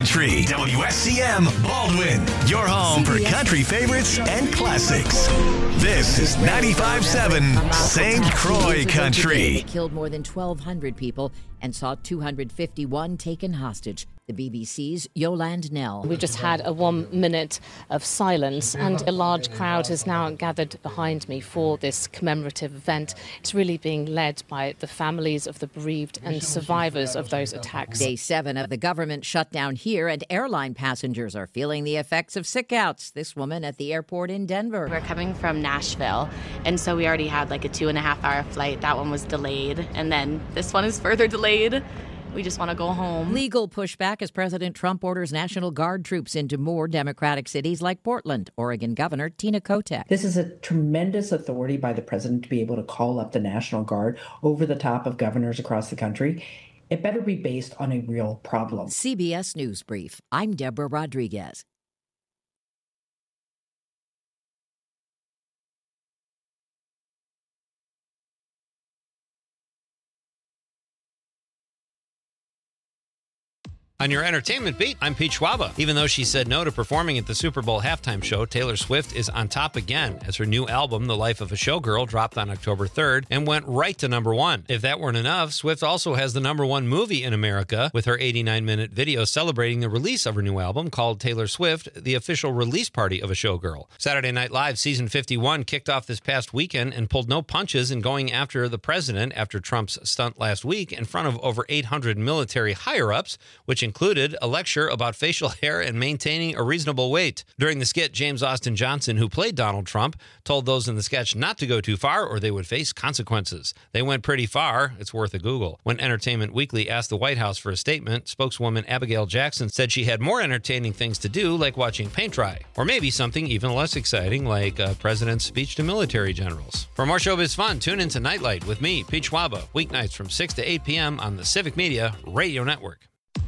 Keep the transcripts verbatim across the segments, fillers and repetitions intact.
Country. W S C M Baldwin. Your home for country favorites and classics. This is ninety-five point seven Saint Croix Country. It killed more than twelve hundred people and saw two hundred fifty-one taken hostage. The B B C's Yolande Knell. We've just had a one minute of silence and a large crowd has now gathered behind me for this commemorative event. It's really being led by the families of the bereaved and survivors of those attacks. Day seven of the government shutdown here, and airline passengers are feeling the effects of sickouts. This woman at the airport in Denver. We're coming from Nashville, and so we already had like a two and a half hour flight. That one was delayed, and then this one is further delayed. We just want to go home. Legal pushback as President Trump orders National Guard troops into more Democratic cities like Portland. Oregon Governor Tina Kotek. This is a tremendous authority by the president to be able to call up the National Guard over the top of governors across the country. It better be based on a real problem. C B S News Brief. I'm Deborah Rodriguez. On your entertainment beat, I'm Pete Schwaba. Even though she said no to performing at the Super Bowl halftime show, Taylor Swift is on top again as her new album, The Life of a Showgirl, dropped on October third and went right to number one. If that weren't enough, Swift also has the number one movie in America with her eighty-nine minute video celebrating the release of her new album called Taylor Swift, The Official Release Party of a Showgirl. Saturday Night Live season fifty-one kicked off this past weekend and pulled no punches in going after the president after Trump's stunt last week in front of over eight hundred military higher-ups, which included a lecture about facial hair and maintaining a reasonable weight. During the skit, James Austin Johnson, who played Donald Trump, told those in the sketch not to go too far or they would face consequences. They went pretty far. It's worth a Google. When Entertainment Weekly asked the White House for a statement, spokeswoman Abigail Jackson said she had more entertaining things to do, like watching paint dry. Or maybe something even less exciting, like a president's speech to military generals. For more showbiz fun, tune into Nightlight with me, Pete Schwaba, weeknights from six to eight p.m. on the Civic Media Radio Network.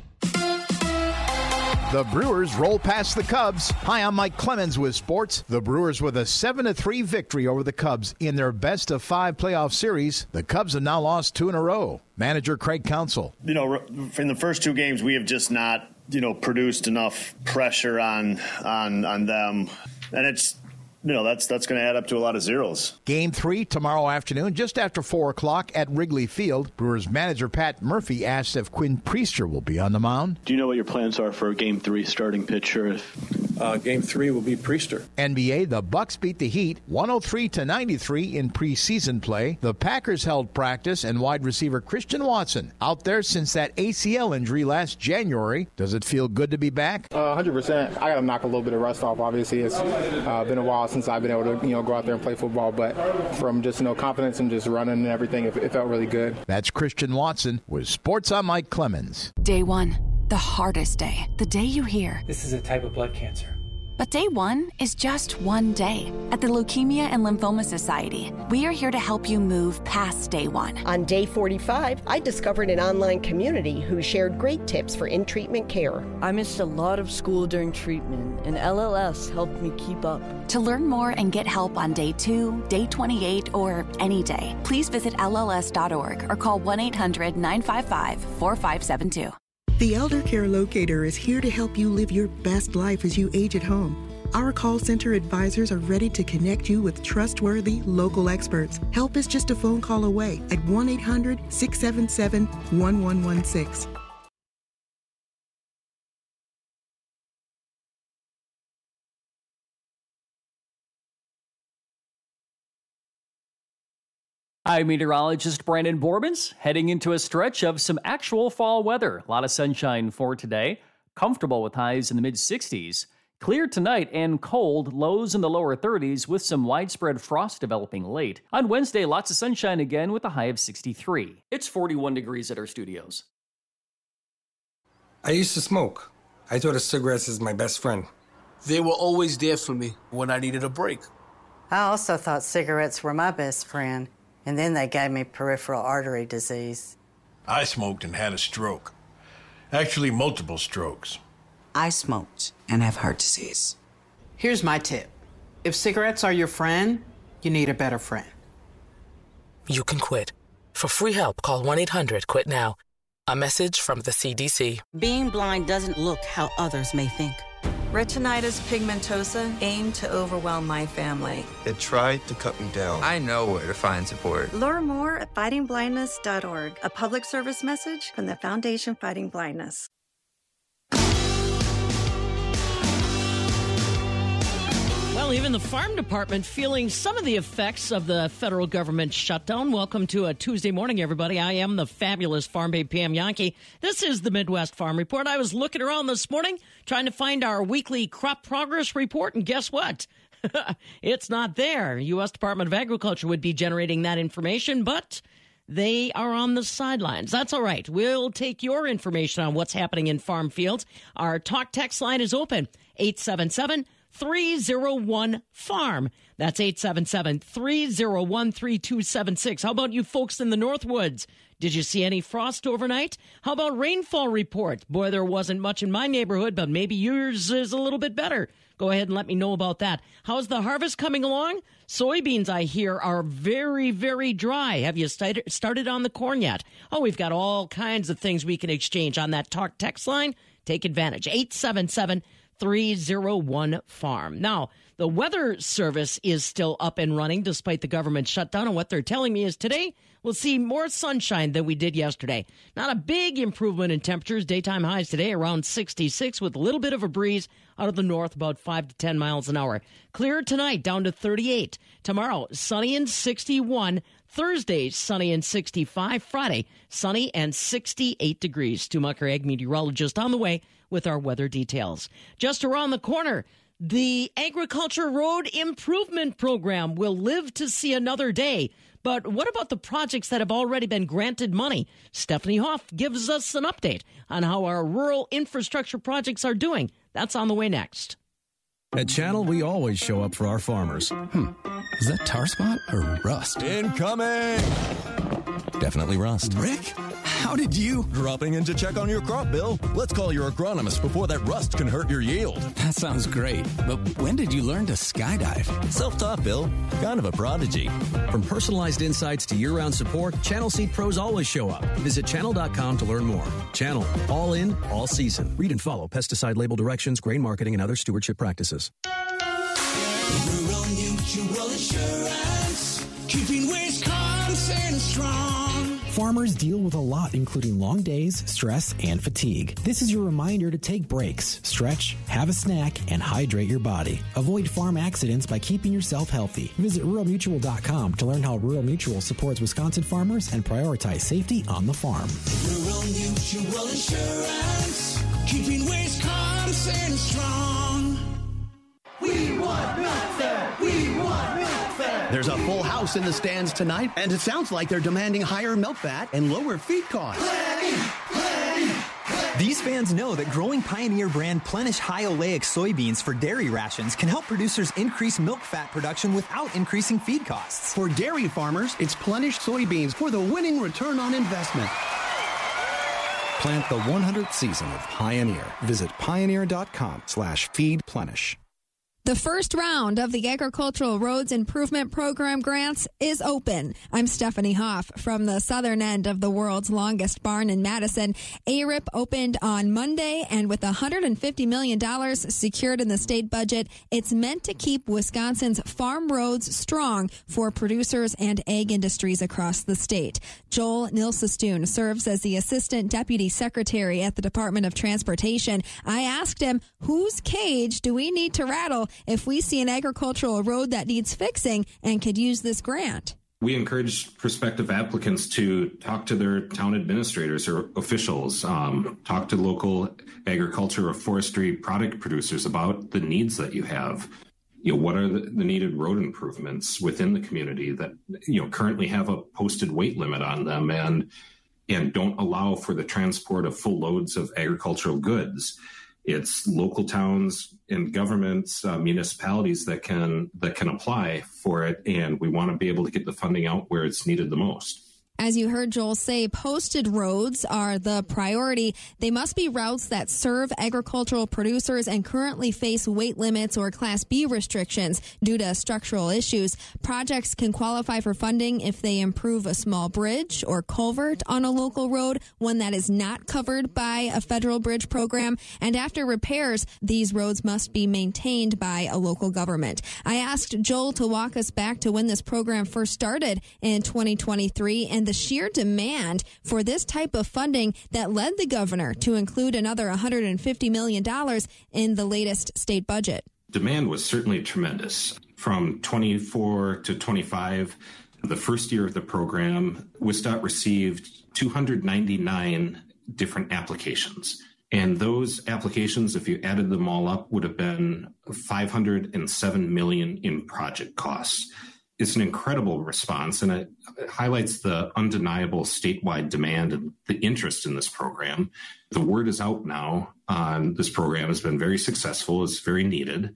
The Brewers roll past the Cubs. Hi, I'm Mike Clemens with sports. The Brewers with a seven to three victory over the Cubs in their best of five playoff series. The Cubs have now lost two in a row. Manager Craig Counsell. You know, in the first two games, we have just not, you know, produced enough pressure on on on them. And it's, you know, that's that's going to add up to a lot of zeros. Game three tomorrow afternoon, just after four o'clock at Wrigley Field. Brewers manager Pat Murphy asked if Quinn Priester will be on the mound. Do you know what your plans are for game three starting pitcher? Uh, game three will be Priester. N B A, the Bucks beat the Heat one oh three to ninety-three in preseason play. The Packers held practice, and wide receiver Christian Watson out there since that A C L injury last January. Does it feel good to be back? Uh, one hundred percent. I got to knock a little bit of rust off. Obviously, it's uh, been a while since I've been able to, you know, go out there and play football. But from just, you know, confidence and just running and everything, it, it felt really good. That's Christian Watson with Sports on Mike Clemens. Day one, the hardest day. The day you hear, this is a type of blood cancer. But day one is just one day. At the Leukemia and Lymphoma Society, we are here to help you move past day one. On day forty-five, I discovered an online community who shared great tips for in-treatment care. I missed a lot of school during treatment, and L L S helped me keep up. To learn more and get help on day two, day twenty-eight, or any day, please visit L L S dot org or call one eight hundred nine five five four five seven two. The Elder Care Locator is here to help you live your best life as you age at home. Our call center advisors are ready to connect you with trustworthy local experts. Help is just a phone call away at one eight hundred six seven seven one one one six. I'm meteorologist Brandon Borbans, heading into a stretch of some actual fall weather. A lot of sunshine for today. Comfortable with highs in the mid sixties. Clear tonight and cold, lows in the lower thirties with some widespread frost developing late. On Wednesday, lots of sunshine again with a high of sixty-three. It's forty-one degrees at our studios. I used to smoke. I thought of cigarettes as my best friend. They were always there for me when I needed a break. I also thought cigarettes were my best friend. And then they gave me peripheral artery disease. I smoked and had a stroke. Actually, multiple strokes. I smoked and have heart disease. Here's my tip. If cigarettes are your friend, you need a better friend. You can quit. For free help, call one eight hundred quit now. A message from the C D C. Being blind doesn't look how others may think. Retinitis pigmentosa aimed to overwhelm my family. It tried to cut me down. I know where to find support. Learn more at fighting blindness dot org, a public service message from the Foundation Fighting Blindness. Well, even the farm department feeling some of the effects of the federal government shutdown. Welcome to a Tuesday morning, everybody. I am the fabulous Farm Babe Pam Yankee. This is the Midwest Farm Report. I was looking around this morning trying to find our weekly crop progress report, and guess what? It's not there. U S Department of Agriculture would be generating that information, but they are on the sidelines. That's all right. We'll take your information on what's happening in farm fields. Our talk text line is open, eight seven seven, three oh one, farm. That's eight seven seven, three oh one, three two seven six. How about you folks in the Northwoods? Did you see any frost overnight? How about rainfall report? Boy, there wasn't much in my neighborhood, but maybe yours is a little bit better. Go ahead and let me know about that. How's the harvest coming along? Soybeans, I hear, are very, very dry. Have you started on the corn yet? Oh, we've got all kinds of things we can exchange on that talk text line. Take advantage. eight seven seven, three oh one, farm. Now, the Weather Service is still up and running despite the government shutdown, and what they're telling me is today we'll see more sunshine than we did yesterday. Not a big improvement in temperatures. Daytime highs today around sixty-six with a little bit of a breeze out of the north, about five to ten miles an hour. Clear tonight, down to thirty-eight. Tomorrow, sunny and sixty-one. Thursday, sunny and sixty-five. Friday, sunny and sixty-eight degrees. Stu Mucker, ag meteorologist, on the way with our weather details. Just around the corner, the Agriculture Road Improvement Program will live to see another day. But what about the projects that have already been granted money? Stephanie Hoff gives us an update on how our rural infrastructure projects are doing. That's on the way next. At Channel, we always show up for our farmers. Hmm. Is that tar spot or rust? Incoming! Definitely rust. Rick, how did you? Dropping in to check on your crop, Bill. Let's call your agronomist before that rust can hurt your yield. That sounds great, but when did you learn to skydive? Self-taught, Bill. Kind of a prodigy. From personalized insights to year-round support, Channel Seed Pros always show up. Visit channel dot com to learn more. Channel, all in, all season. Read and follow pesticide label directions, grain marketing, and other stewardship practices. Rural Mutual Insurance, keeping Wisconsin strong. Farmers deal with a lot, including long days, stress, and fatigue. This is your reminder to take breaks, stretch, have a snack, and hydrate your body. Avoid farm accidents by keeping yourself healthy. Visit rural mutual dot com to learn how Rural Mutual supports Wisconsin farmers and prioritize safety on the farm. Rural Mutual Insurance, keeping Wisconsin strong. We want milk fat. We want milk fat. There's a full house in the stands tonight, and it sounds like they're demanding higher milk fat and lower feed costs. Plenty, plenty, plenty. These fans know that growing Pioneer brand Plenish high oleic soybeans for dairy rations can help producers increase milk fat production without increasing feed costs. For dairy farmers, it's Plenish soybeans for the winning return on investment. Plant the one hundredth season of Pioneer. Visit pioneer dot com slash feed plenish. The first round of the Agricultural Roads Improvement Program grants is open. I'm Stephanie Hoff from the southern end of the world's longest barn in Madison. A R I P opened on Monday, and with one hundred fifty million dollars secured in the state budget, it's meant to keep Wisconsin's farm roads strong for producers and ag industries across the state. Joel Nilsestoon serves as the Assistant Deputy Secretary at the Department of Transportation. I asked him, whose cage do we need to rattle if we see an agricultural road that needs fixing and could use this grant? We encourage prospective applicants to talk to their town administrators or officials, um, talk to local agriculture or forestry product producers about the needs that you have. You know, what are the, the needed road improvements within the community that, you know, currently have a posted weight limit on them and and don't allow for the transport of full loads of agricultural goods. It's local towns and governments, uh, municipalities that can that can apply for it, and we want to be able to get the funding out where it's needed the most. As you heard Joel say, posted roads are the priority. They must be routes that serve agricultural producers and currently face weight limits or Class B restrictions due to structural issues. Projects can qualify for funding if they improve a small bridge or culvert on a local road, one that is not covered by a federal bridge program. And after repairs, these roads must be maintained by a local government. I asked Joel to walk us back to when this program first started in twenty twenty-three and the sheer demand for this type of funding that led the governor to include another one hundred fifty million dollars in the latest state budget. Demand was certainly tremendous. From twenty-four to twenty-five, the first year of the program, WSDOT received two hundred ninety-nine different applications. And those applications, if you added them all up, would have been five hundred seven million dollars in project costs. It's an incredible response, and it highlights the undeniable statewide demand and the interest in this program. The word is out now. Um, this program has been very successful. It's very needed.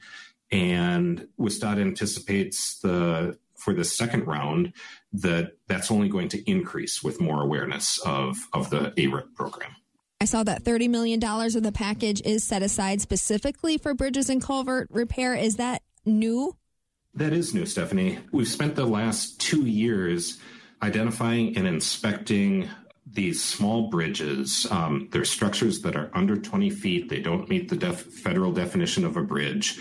And WSDOT anticipates the for the second round that that's only going to increase with more awareness of, of the A R I P program. I saw that thirty million dollars of the package is set aside specifically for bridges and culvert repair. Is that new? That is new, Stephanie. We've spent the last two years identifying and inspecting these small bridges. Um, they're structures that are under twenty feet. They don't meet the def- federal definition of a bridge.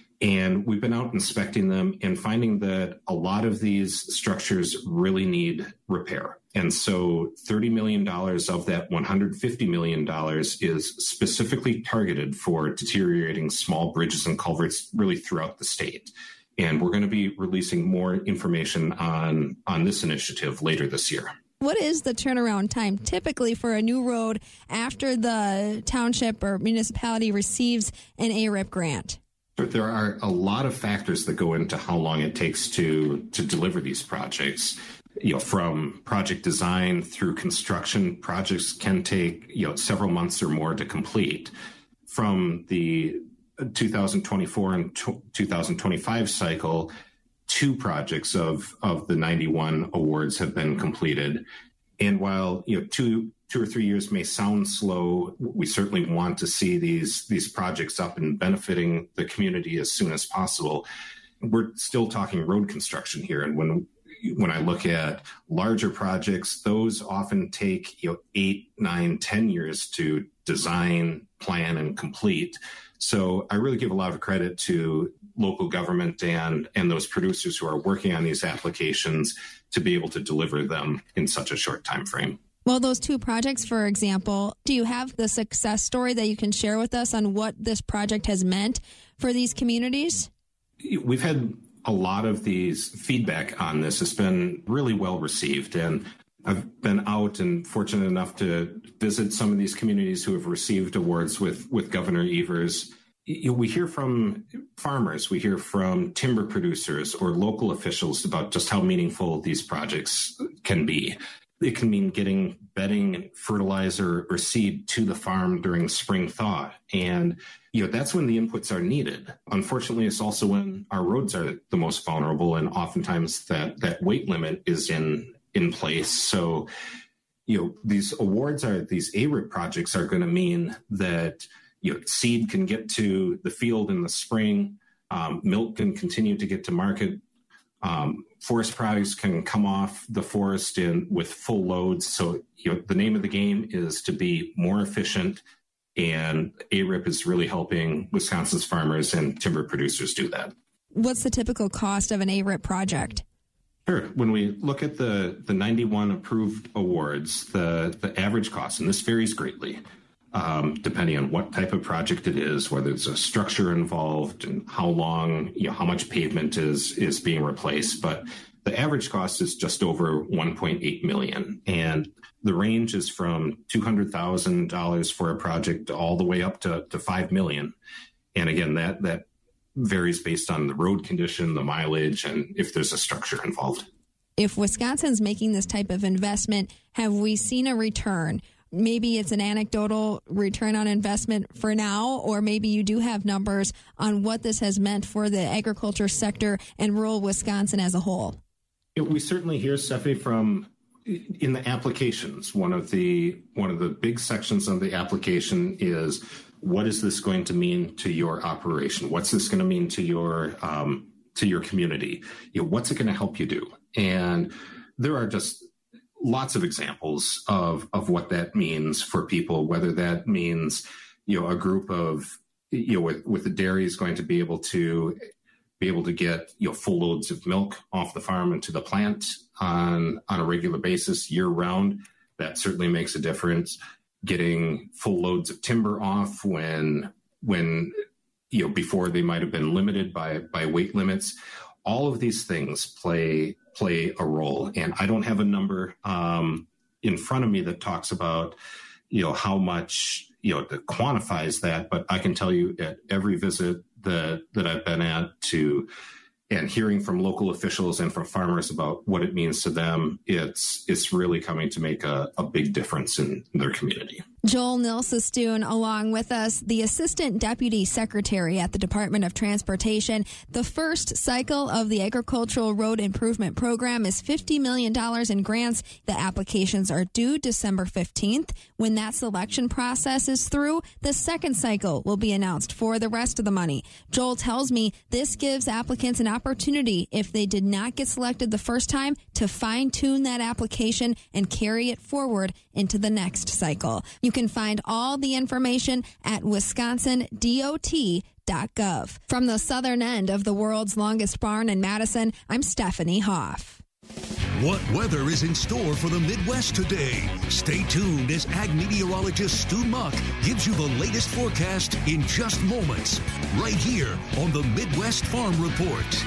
And we've been out inspecting them and finding that a lot of these structures really need repair. And so thirty million dollars of that one hundred fifty million dollars is specifically targeted for deteriorating small bridges and culverts really throughout the state. And we're going to be releasing more information on, on this initiative later this year. What is the turnaround time typically for a new road after the township or municipality receives an A R I P grant? There are a lot of factors that go into how long it takes to, to deliver these projects. You know, from project design through construction, projects can take, you know, several months or more to complete. From the two thousand twenty-four and two thousand twenty-five cycle, two projects of, of the ninety-one awards have been completed. And while, you know, two two or three years may sound slow, we certainly want to see these these projects up and benefiting the community as soon as possible. We're still talking road construction here, and when when I look at larger projects, those often take, you know, eight, nine, ten years to design, plan, and complete. So I really give a lot of credit to local government and, and those producers who are working on these applications to be able to deliver them in such a short time frame. Well, those two projects, for example, do you have the success story that you can share with us on what this project has meant for these communities? We've had a lot of these feedback on this. It's been really well received, and I've been out and fortunate enough to visit some of these communities who have received awards with, with Governor Evers. We hear from farmers, we hear from timber producers or local officials about just how meaningful these projects can be. It can mean getting bedding, fertilizer, or seed to the farm during spring thaw. And, you know, that's when the inputs are needed. Unfortunately, it's also when our roads are the most vulnerable, and oftentimes that, that weight limit is in in place. So, you know, these awards are, these A R I P projects are going to mean that, you know, seed can get to the field in the spring, um, milk can continue to get to market, um, forest products can come off the forest in with full loads. So, you know, the name of the game is to be more efficient, and A R I P is really helping Wisconsin's farmers and timber producers do that. What's the typical cost of an A R I P project? Sure. When we look at the, the ninety-one approved awards, the, the average cost, and this varies greatly, um, depending on what type of project it is, whether it's a structure involved and how long, you know, how much pavement is, is being replaced. But the average cost is just over one point eight million dollars. And the range is from two hundred thousand dollars for a project all the way up to, to five million dollars. And again, that, that varies based on the road condition, the mileage, and if there's a structure involved. If Wisconsin's making this type of investment, have we seen a return? Maybe it's an anecdotal return on investment for now, or maybe you do have numbers on what this has meant for the agriculture sector and rural Wisconsin as a whole. We certainly hear, Stephanie, from in the applications, one of the one of the big sections of the application is, what is this going to mean to your operation? What's this going to mean to your um, to your community? You know, what's it going to help you do? And there are just lots of examples of of what that means for people. Whether that means, you know, a group of, you know, with with the dairy is going to be able to be able to get, you know, full loads of milk off the farm into the plant on on a regular basis year round. That certainly makes a difference. Getting full loads of timber off when when you know before they might have been limited by by weight limits. All of these things play play a role, and I don't have a number um, in front of me that talks about, you know, how much, you know, that quantifies that. But I can tell you at every visit that that I've been at to and hearing from local officials and from farmers about what it means to them, it's it's really coming to make a, a big difference in their community. Joel Nilsestoon, along with us, the Assistant Deputy Secretary at the Department of Transportation. The first cycle of the Agricultural Road Improvement Program is fifty million dollars in grants. The applications are due December fifteenth. When that selection process is through, the second cycle will be announced for the rest of the money. Joel tells me this gives applicants an opportunity, if they did not get selected the first time, to fine-tune that application and carry it forward into the next cycle. You can find all the information at wisconsin D O T dot gov. From the southern end of the world's longest barn in Madison, I'm Stephanie Hoff. What weather is in store for the Midwest today? Stay tuned as ag meteorologist Stu Muck gives you the latest forecast in just moments, right here on the Midwest Farm Report.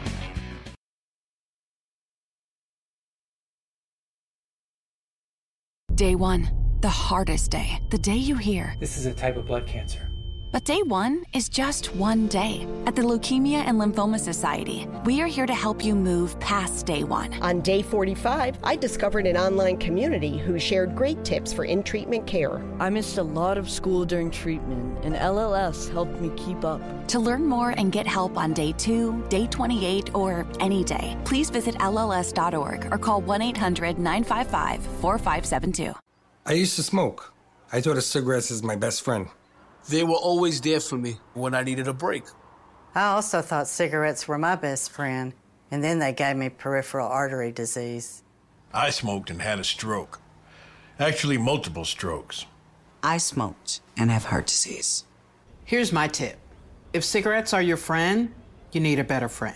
Day one, the hardest day, the day you hear, "This is a type of blood cancer." But day one is just one day. At the Leukemia and Lymphoma Society, we are here to help you move past day one. On day forty-five, I discovered an online community who shared great tips for in-treatment care. I missed a lot of school during treatment, and L L S helped me keep up. To learn more and get help on day two, day twenty-eight, or any day, please visit L L S dot org or call one eight hundred nine five five four five seven two. I used to smoke. I thought of cigarettes as my best friend. They were always there for me when I needed a break. I also thought cigarettes were my best friend, and then they gave me peripheral artery disease. I smoked and had a stroke. Actually, multiple strokes. I smoked and have heart disease. Here's my tip. If cigarettes are your friend, you need a better friend.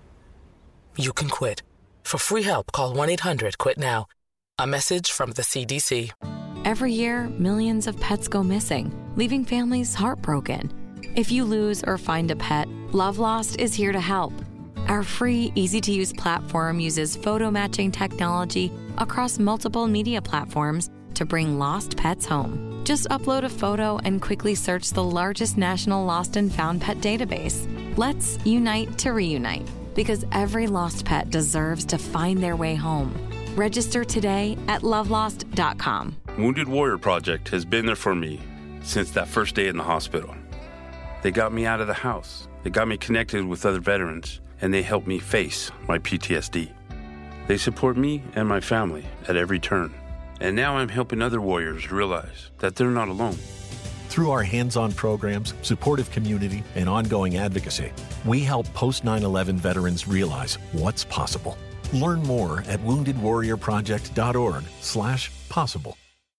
You can quit. For free help, call one eight hundred quit now. A message from the C D C. Every year, millions of pets go missing, leaving families heartbroken. If you lose or find a pet, Love Lost is here to help. Our free, easy-to-use platform uses photo matching technology across multiple media platforms to bring lost pets home. Just upload a photo and quickly search the largest national lost and found pet database. Let's unite to reunite, because every lost pet deserves to find their way home. Register today at love lost dot com. Wounded Warrior Project has been there for me since that first day in the hospital. They got me out of the house. They got me connected with other veterans, and they helped me face my P T S D. They support me and my family at every turn. And now I'm helping other warriors realize that they're not alone. Through our hands-on programs, supportive community, and ongoing advocacy, we help post nine eleven veterans realize what's possible. Learn more at wounded warrior project dot org slash possible.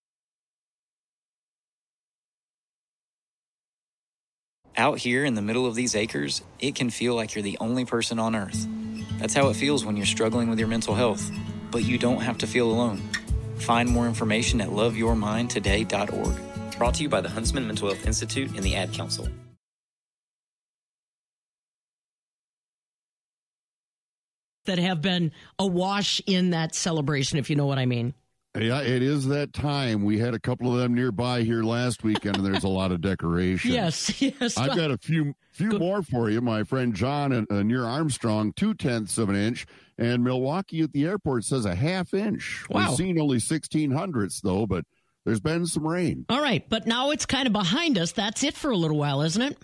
Out here in the middle of these acres, it can feel like you're the only person on Earth. That's how it feels when you're struggling with your mental health. But you don't have to feel alone. Find more information at love your mind today dot org. Brought to you by the Huntsman Mental Health Institute and the Ad Council. That have been awash in that celebration, if you know what I mean. Yeah, it is that time. We had a couple of them nearby here last weekend, and there's a lot of decoration. Yes, yes. I've got a few few Go. more for you. My friend John uh, near Armstrong, two-tenths of an inch, and Milwaukee at the airport says a half inch. Wow. We've seen only sixteen hundredths, though, but there's been some rain. All right, but now it's kind of behind us. That's it for a little while, isn't it?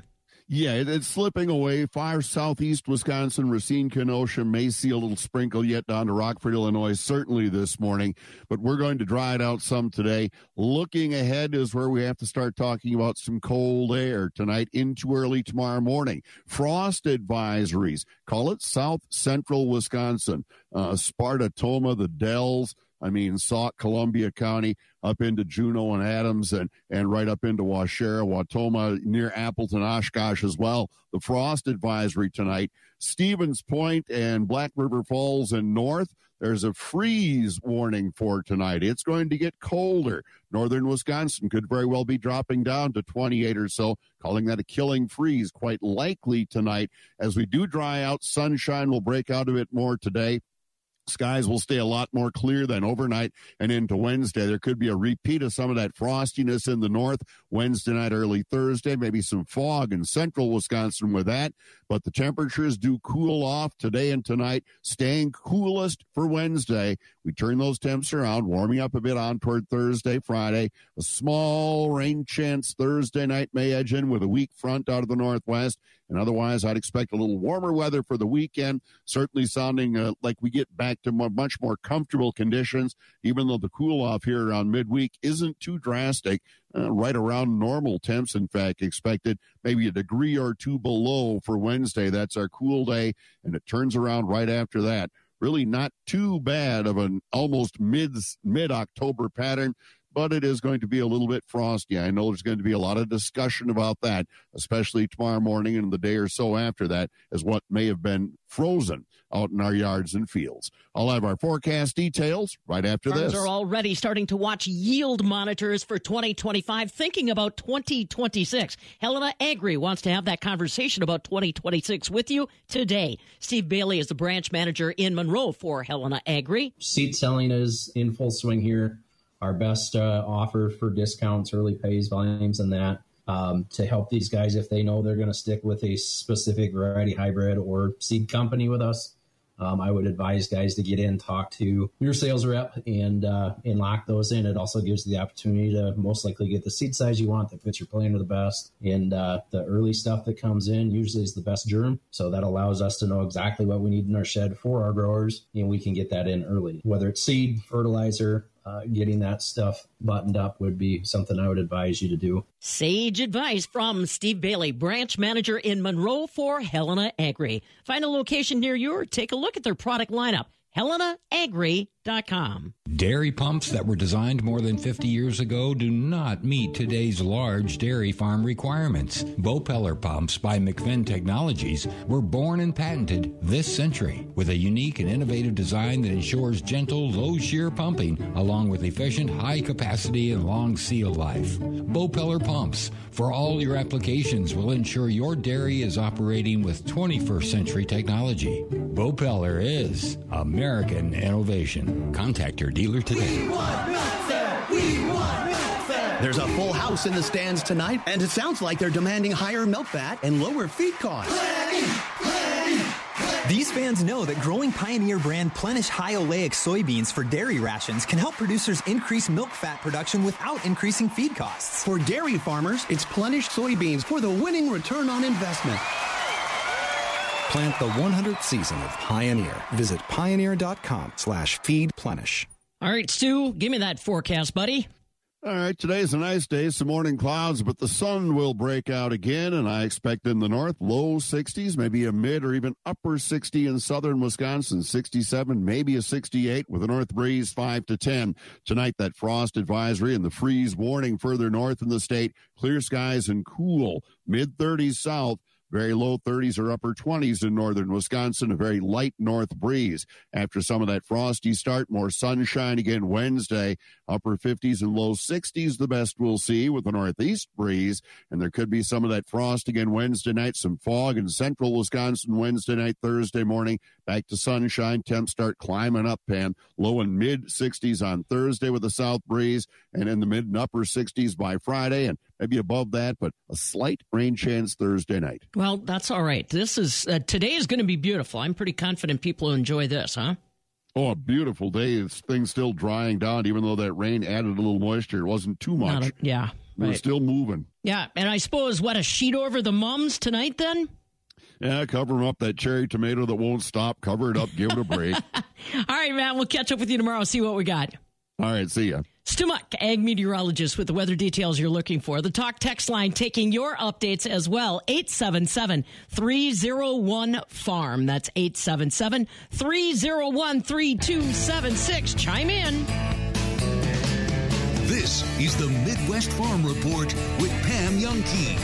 Yeah, it, it's slipping away. Far southeast Wisconsin, Racine, Kenosha may see a little sprinkle yet down to Rockford, Illinois, certainly this morning. But we're going to dry it out some today. Looking ahead is where we have to start talking about some cold air tonight into early tomorrow morning. Frost advisories. Call it south central Wisconsin. Uh, Sparta, Toma, the Dells. I mean, Sauk, Columbia County, up into Juneau and Adams, and, and right up into Waushara, Wautoma, near Appleton, Oshkosh as well. The frost advisory tonight. Stevens Point and Black River Falls and north, there's a freeze warning for tonight. It's going to get colder. Northern Wisconsin could very well be dropping down to twenty-eight or so, calling that a killing freeze quite likely tonight. As we do dry out, sunshine will break out a bit more today. Skies will stay a lot more clear than overnight and into Wednesday. There could be a repeat of some of that frostiness in the north Wednesday night, early Thursday, maybe some fog in central Wisconsin with that. But the temperatures do cool off today and tonight, staying coolest for Wednesday. We turn those temps around, warming up a bit on toward Thursday, Friday. A small rain chance Thursday night may edge in with a weak front out of the northwest. And otherwise, I'd expect a little warmer weather for the weekend, certainly sounding uh, like we get back to more, much more comfortable conditions, even though the cool-off here around midweek isn't too drastic. Uh, right around normal temps, in fact, expected maybe a degree or two below for Wednesday. That's our cool day, and it turns around right after that. Really not too bad of an almost mid, mid-October pattern, but it is going to be a little bit frosty. I know there's going to be a lot of discussion about that, especially tomorrow morning and the day or so after that, as what may have been frozen out in our yards and fields. I'll have our forecast details right after Farmers this. Are already starting to watch yield monitors for twenty twenty-five, thinking about twenty twenty-six. Helena Agri wants to have that conversation about twenty twenty-six with you today. Steve Bailey is the branch manager in Monroe for Helena Agri. Seed selling is in full swing here. Our best uh, offer for discounts, early pays, volumes, and that um, to help these guys if they know they're going to stick with a specific variety hybrid or seed company with us. Um, I would advise guys to get in, talk to your sales rep, and uh, and lock those in. It also gives you the opportunity to most likely get the seed size you want that fits your planter the best. And uh, the early stuff that comes in usually is the best germ, so that allows us to know exactly what we need in our shed for our growers, and we can get that in early. Whether it's seed, fertilizer, Uh, getting that stuff buttoned up would be something I would advise you to do. Sage advice from Steve Bailey, branch manager in Monroe for Helena Agri. Find a location near you or take a look at their product lineup. helena agri dot com. Dairy pumps that were designed more than fifty years ago do not meet today's large dairy farm requirements. Bopeller pumps by McFinn Technologies were born and patented this century with a unique and innovative design that ensures gentle, low-shear pumping along with efficient, high capacity and long seal life. Bopeller pumps for all your applications will ensure your dairy is operating with twenty-first century technology. Bopeller is American innovation. Contact your dealer today. We want milk fat. We want milk fat. There's a full house in the stands tonight, and it sounds like they're demanding higher milk fat and lower feed costs. Plenty, plenty, plenty. These fans know that growing Pioneer brand Plenish high oleic soybeans for dairy rations can help producers increase milk fat production without increasing feed costs. For dairy farmers, it's Plenish soybeans for the winning return on investment. Plant the one hundredth season of Pioneer. Visit pioneer.com slash feed plenish. All right, Stu, give me that forecast, buddy. All right, today's a nice day, some morning clouds, but the sun will break out again, and I expect in the north, low sixties, maybe a mid or even upper sixty in southern Wisconsin, sixty-seven, maybe a sixty-eight with a north breeze five to ten. Tonight, that frost advisory and the freeze warning further north in the state, clear skies and cool, mid thirties south. Very low thirties or upper twenties in northern Wisconsin, a very light north breeze. After some of that frosty start, more sunshine again Wednesday, upper fifties and low sixties, the best we'll see with a northeast breeze. And there could be some of that frost again Wednesday night, some fog in central Wisconsin Wednesday night, Thursday morning, back to sunshine. Temps start climbing up, and low and mid sixties on Thursday with a south breeze, and in the mid and upper sixties by Friday, and maybe above that, but a slight rain chance Thursday night. Well, that's all right. This is uh, today is going to be beautiful. I'm pretty confident people will enjoy this, huh? Oh, a beautiful day. It's things still drying down, even though that rain added a little moisture. It wasn't too much. A, yeah. We're Right. still moving. Yeah, and I suppose, what, a sheet over the mums tonight then? Yeah, cover them up. That cherry tomato that won't stop. Cover it up. Give it a break. All right, Matt, we'll catch up with you tomorrow, see what we got. All right, see ya. Stu Muck, ag meteorologist with the weather details you're looking for. The talk text line taking your updates as well, eight seven seven, three oh one, farm. That's eight seven seven, three oh one, three two seven six. Chime in. This is the Midwest Farm Report with Pam Youngkey.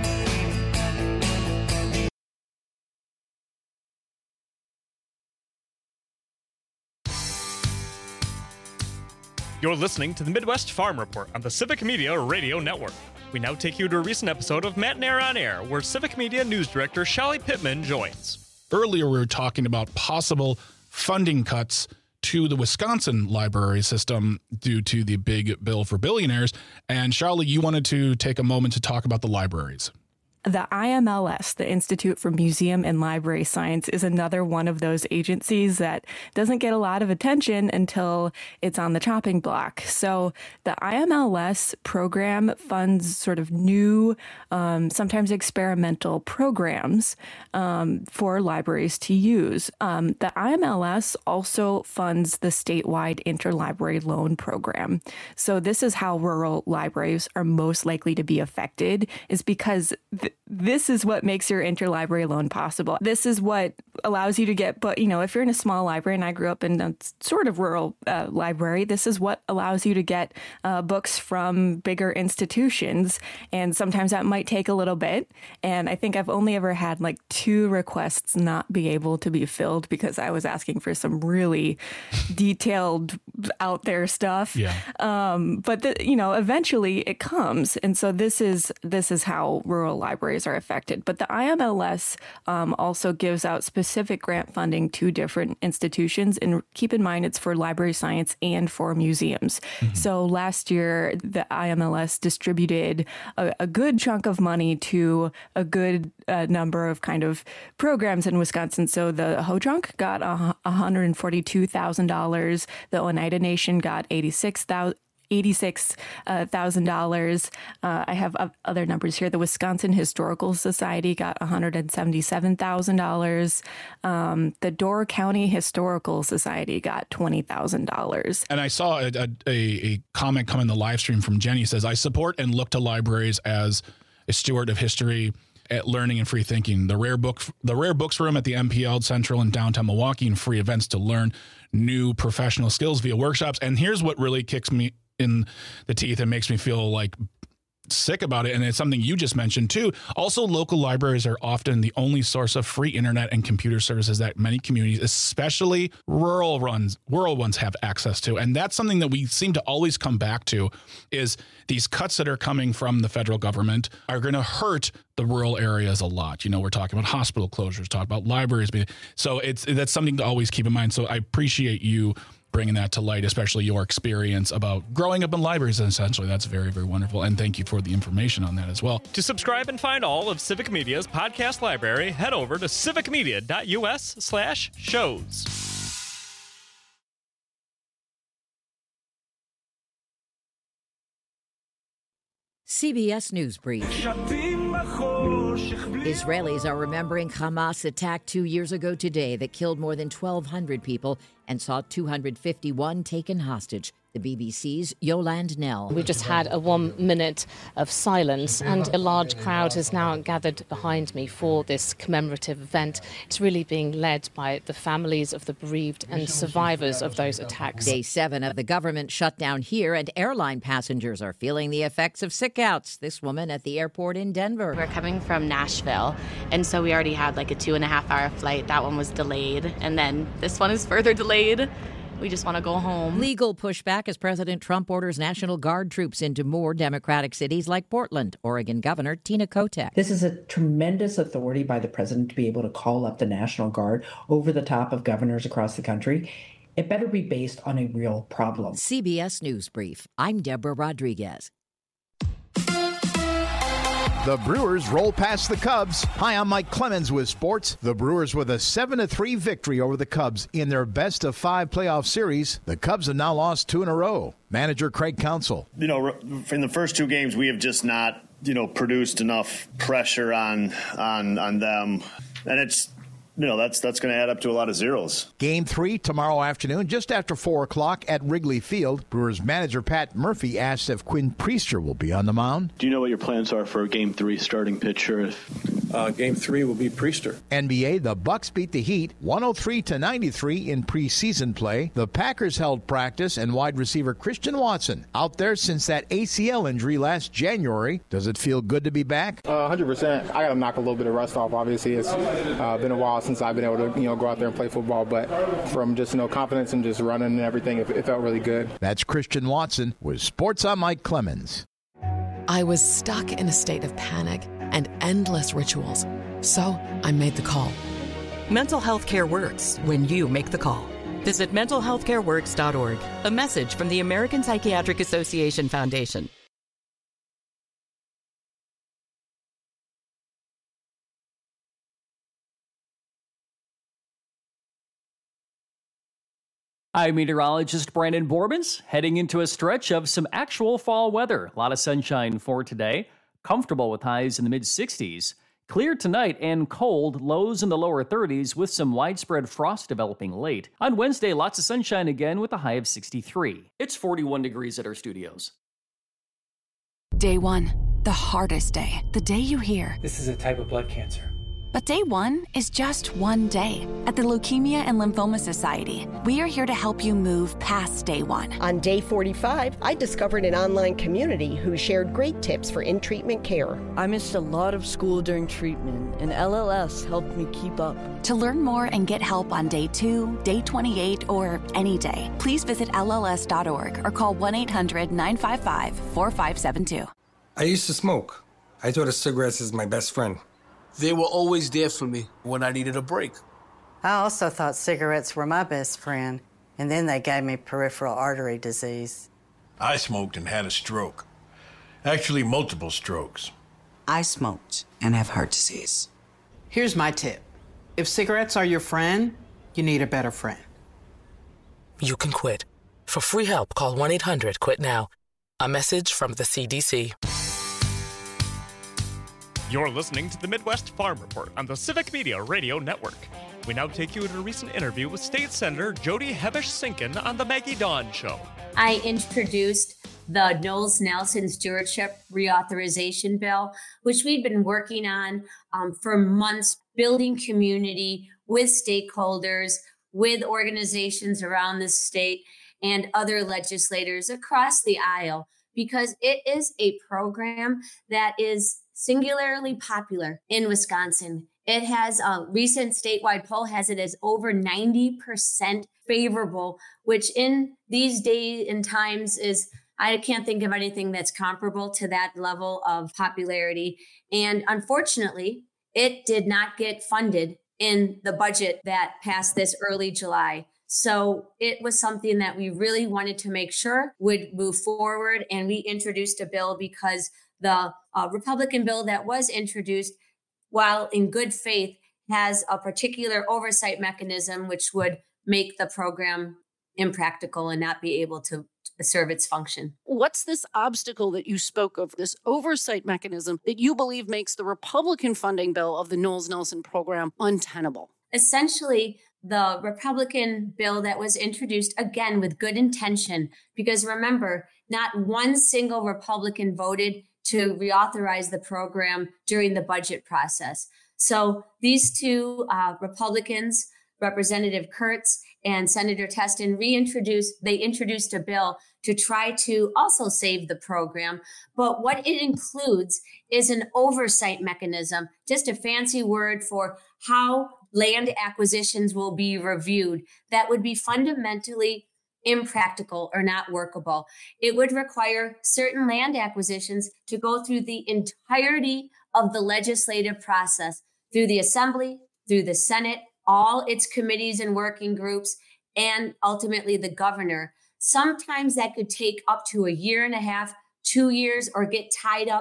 You're listening to the Midwest Farm Report on the Civic Media Radio Network. We now take you to a recent episode of Matt and Air on Air, where Civic Media News Director Shelly Pittman joins. Earlier, we were talking about possible funding cuts to the Wisconsin library system due to the big bill for billionaires. And Charlie, you wanted to take a moment to talk about the libraries. The I M L S, the Institute for Museum and Library Science, is another one of those agencies that doesn't get a lot of attention until it's on the chopping block. So the I M L S program funds sort of new, um, sometimes experimental programs um, for libraries to use. Um, the I M L S also funds the statewide interlibrary loan program. So this is how rural libraries are most likely to be affected, is because th- this is what makes your interlibrary loan possible. This is what allows you to get, but you know, if you're in a small library, and I grew up in a sort of rural uh, library, this is what allows you to get uh, books from bigger institutions. And sometimes that might take a little bit. And I think I've only ever had like two requests not be able to be filled because I was asking for some really detailed out there stuff. Yeah. Um, but the, you know, eventually it comes. And so this is, this is how rural libraries are affected. But the I M L S um, also gives out specific grant funding to different institutions. And keep in mind, it's for library science and for museums. Mm-hmm. So last year, the I M L S distributed a, a good chunk of money to a good uh, number of kind of programs in Wisconsin. So the Ho-Chunk got one hundred forty-two thousand dollars. The Oneida Nation got eighty-six thousand dollars. eighty-six thousand dollars. Uh, I have other numbers here. The Wisconsin Historical Society got one hundred seventy-seven thousand dollars. Um, the Door County Historical Society got twenty thousand dollars. And I saw a, a, a comment come in the live stream from Jenny. Says, I support and look to libraries as a steward of history, at learning and free thinking. The rare book, the rare books room at the M P L Central in downtown Milwaukee, and free events to learn new professional skills via workshops. And here's what really kicks me in the teeth and makes me feel like sick about it. And it's something you just mentioned too. Also, local libraries are often the only source of free internet and computer services that many communities, especially rural runs, rural ones, have access to. And that's something that we seem to always come back to, is these cuts that are coming from the federal government are going to hurt the rural areas a lot. You know, we're talking about hospital closures, talking about libraries. So it's, that's something to always keep in mind. So I appreciate you bringing that to light, especially your experience about growing up in libraries, essentially. That's very, very wonderful. And thank you for the information on that as well. To subscribe and find all of Civic Media's podcast library, head over to civicmedia.us slash shows. C B S News Brief. Israelis are remembering Hamas' attack two years ago today that killed more than twelve hundred people and saw two hundred fifty-one taken hostage. The B B C's Yolande Nell. We just had a one minute of silence, and a large crowd has now gathered behind me for this commemorative event. It's really being led by the families of the bereaved and survivors of those attacks. Day seven of the government shutdown here, and airline passengers are feeling the effects of sickouts. This woman at the airport in Denver. We're coming from Nashville, and so we already had like a two and a half hour flight. That one was delayed, and then this one is further delayed. We just want to go home. Legal pushback as President Trump orders National Guard troops into more Democratic cities like Portland. Oregon Governor Tina Kotek. This is a tremendous authority by the president to be able to call up the National Guard over the top of governors across the country. It better be based on a real problem. C B S News Brief. I'm Deborah Rodriguez. The Brewers roll past the Cubs. Hi, I'm Mike Clemens with sports. The Brewers with a seven to three victory over the Cubs in their best of five playoff series. The Cubs have now lost two in a row. Manager Craig Counsell. You know, in the first two games, we have just not, you know, produced enough pressure on on on them. And it's, you know, that's that's going to add up to a lot of zeros. Game three tomorrow afternoon, just after four o'clock at Wrigley Field. Brewers manager Pat Murphy asks if Quinn Priester will be on the mound. Do you know what your plans are for game three starting pitcher? Uh, game three will be Priester. N B A, the Bucks beat the Heat one oh three to ninety-three in preseason play. The Packers held practice, and wide receiver Christian Watson out there since that A C L injury last January. Does it feel good to be back? Uh, one hundred percent. I got to knock a little bit of rust off. Obviously, it's uh, been a while since I've been able to, you know, go out there and play football, but from just, you know, confidence and just running and everything, it, it felt really good. That's Christian Watson with Sports. I'm Mike Clemens. I was stuck in a state of panic and endless rituals. So I made the call. Mental health care works when you make the call. Visit mental health care works dot org. A message from the American Psychiatric Association Foundation. I'm meteorologist Brandon Borbens, heading into a stretch of some actual fall weather. A lot of sunshine for today. Comfortable with highs in the mid sixties. Clear tonight and cold, lows in the lower thirties with some widespread frost developing late. On Wednesday, lots of sunshine again with a high of sixty-three. It's forty-one degrees at our studios. Day one, the hardest day. The day you hear, "This is a type of blood cancer." But day one is just one day. At the Leukemia and Lymphoma Society, we are here to help you move past day one. On day forty-five, I discovered an online community who shared great tips for in-treatment care. I missed a lot of school during treatment, and L L S helped me keep up. To learn more and get help on day two, day twenty-eight, or any day, please visit L L S dot org or call one eight hundred nine five five four five seven two. I used to smoke. I thought of cigarettes as my best friend. They were always there for me when I needed a break. I also thought cigarettes were my best friend, and then they gave me peripheral artery disease. I smoked and had a stroke. Actually, multiple strokes. I smoked and have heart disease. Here's my tip. If cigarettes are your friend, you need a better friend. You can quit. For free help, call one eight hundred quit now. A message from the C D C. You're listening to the Midwest Farm Report on the Civic Media Radio Network. We now take you to a recent interview with State Senator Jody Hebesh-Sinken on the Maggie Dawn Show. I introduced the Knowles Nelson Stewardship Reauthorization Bill, which we've been working on um, for months, building community with stakeholders, with organizations around the state and other legislators across the aisle, because it is a program that is singularly popular in Wisconsin. It has a recent statewide poll has it as over ninety percent favorable, which in these days and times is, I can't think of anything that's comparable to that level of popularity. And unfortunately, it did not get funded in the budget that passed this early July. So it was something that we really wanted to make sure would move forward. And we introduced a bill because the uh, Republican bill that was introduced, while in good faith, has a particular oversight mechanism which would make the program impractical and not be able to serve its function. What's this obstacle that you spoke of, this oversight mechanism that you believe makes the Republican funding bill of the Knowles Nelson program untenable? Essentially, the Republican bill that was introduced, again, with good intention, because remember, not one single Republican voted to reauthorize the program during the budget process. So these two uh, Republicans, Representative Kurtz and Senator Testin, reintroduced, they introduced a bill to try to also save the program. But what it includes is an oversight mechanism, just a fancy word for how land acquisitions will be reviewed that would be fundamentally impractical or not workable. It would require certain land acquisitions to go through the entirety of the legislative process, through the Assembly, through the Senate, all its committees and working groups, and ultimately the governor. Sometimes that could take up to a year and a half, two years, or get tied up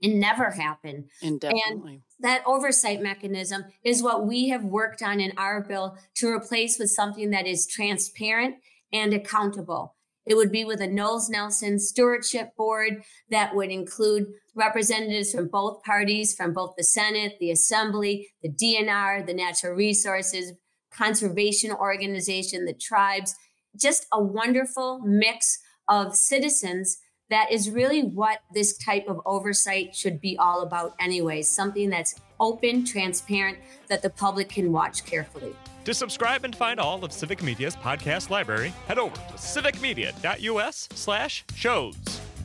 and never happen. Indefinitely. And that oversight mechanism is what we have worked on in our bill to replace with something that is transparent and accountable. It would be with a Knowles Nelson Stewardship Board that would include representatives from both parties, from both the Senate, the Assembly, the D N R, the Natural Resources, Conservation Organization, the tribes, just a wonderful mix of citizens. That is really what this type of oversight should be all about anyways, something that's open, transparent, that the public can watch carefully. To subscribe and find all of Civic Media's podcast library, head over to civicmedia.us slash shows.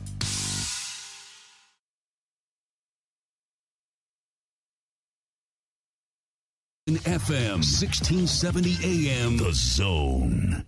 In F M, sixteen seventy A M, The Zone.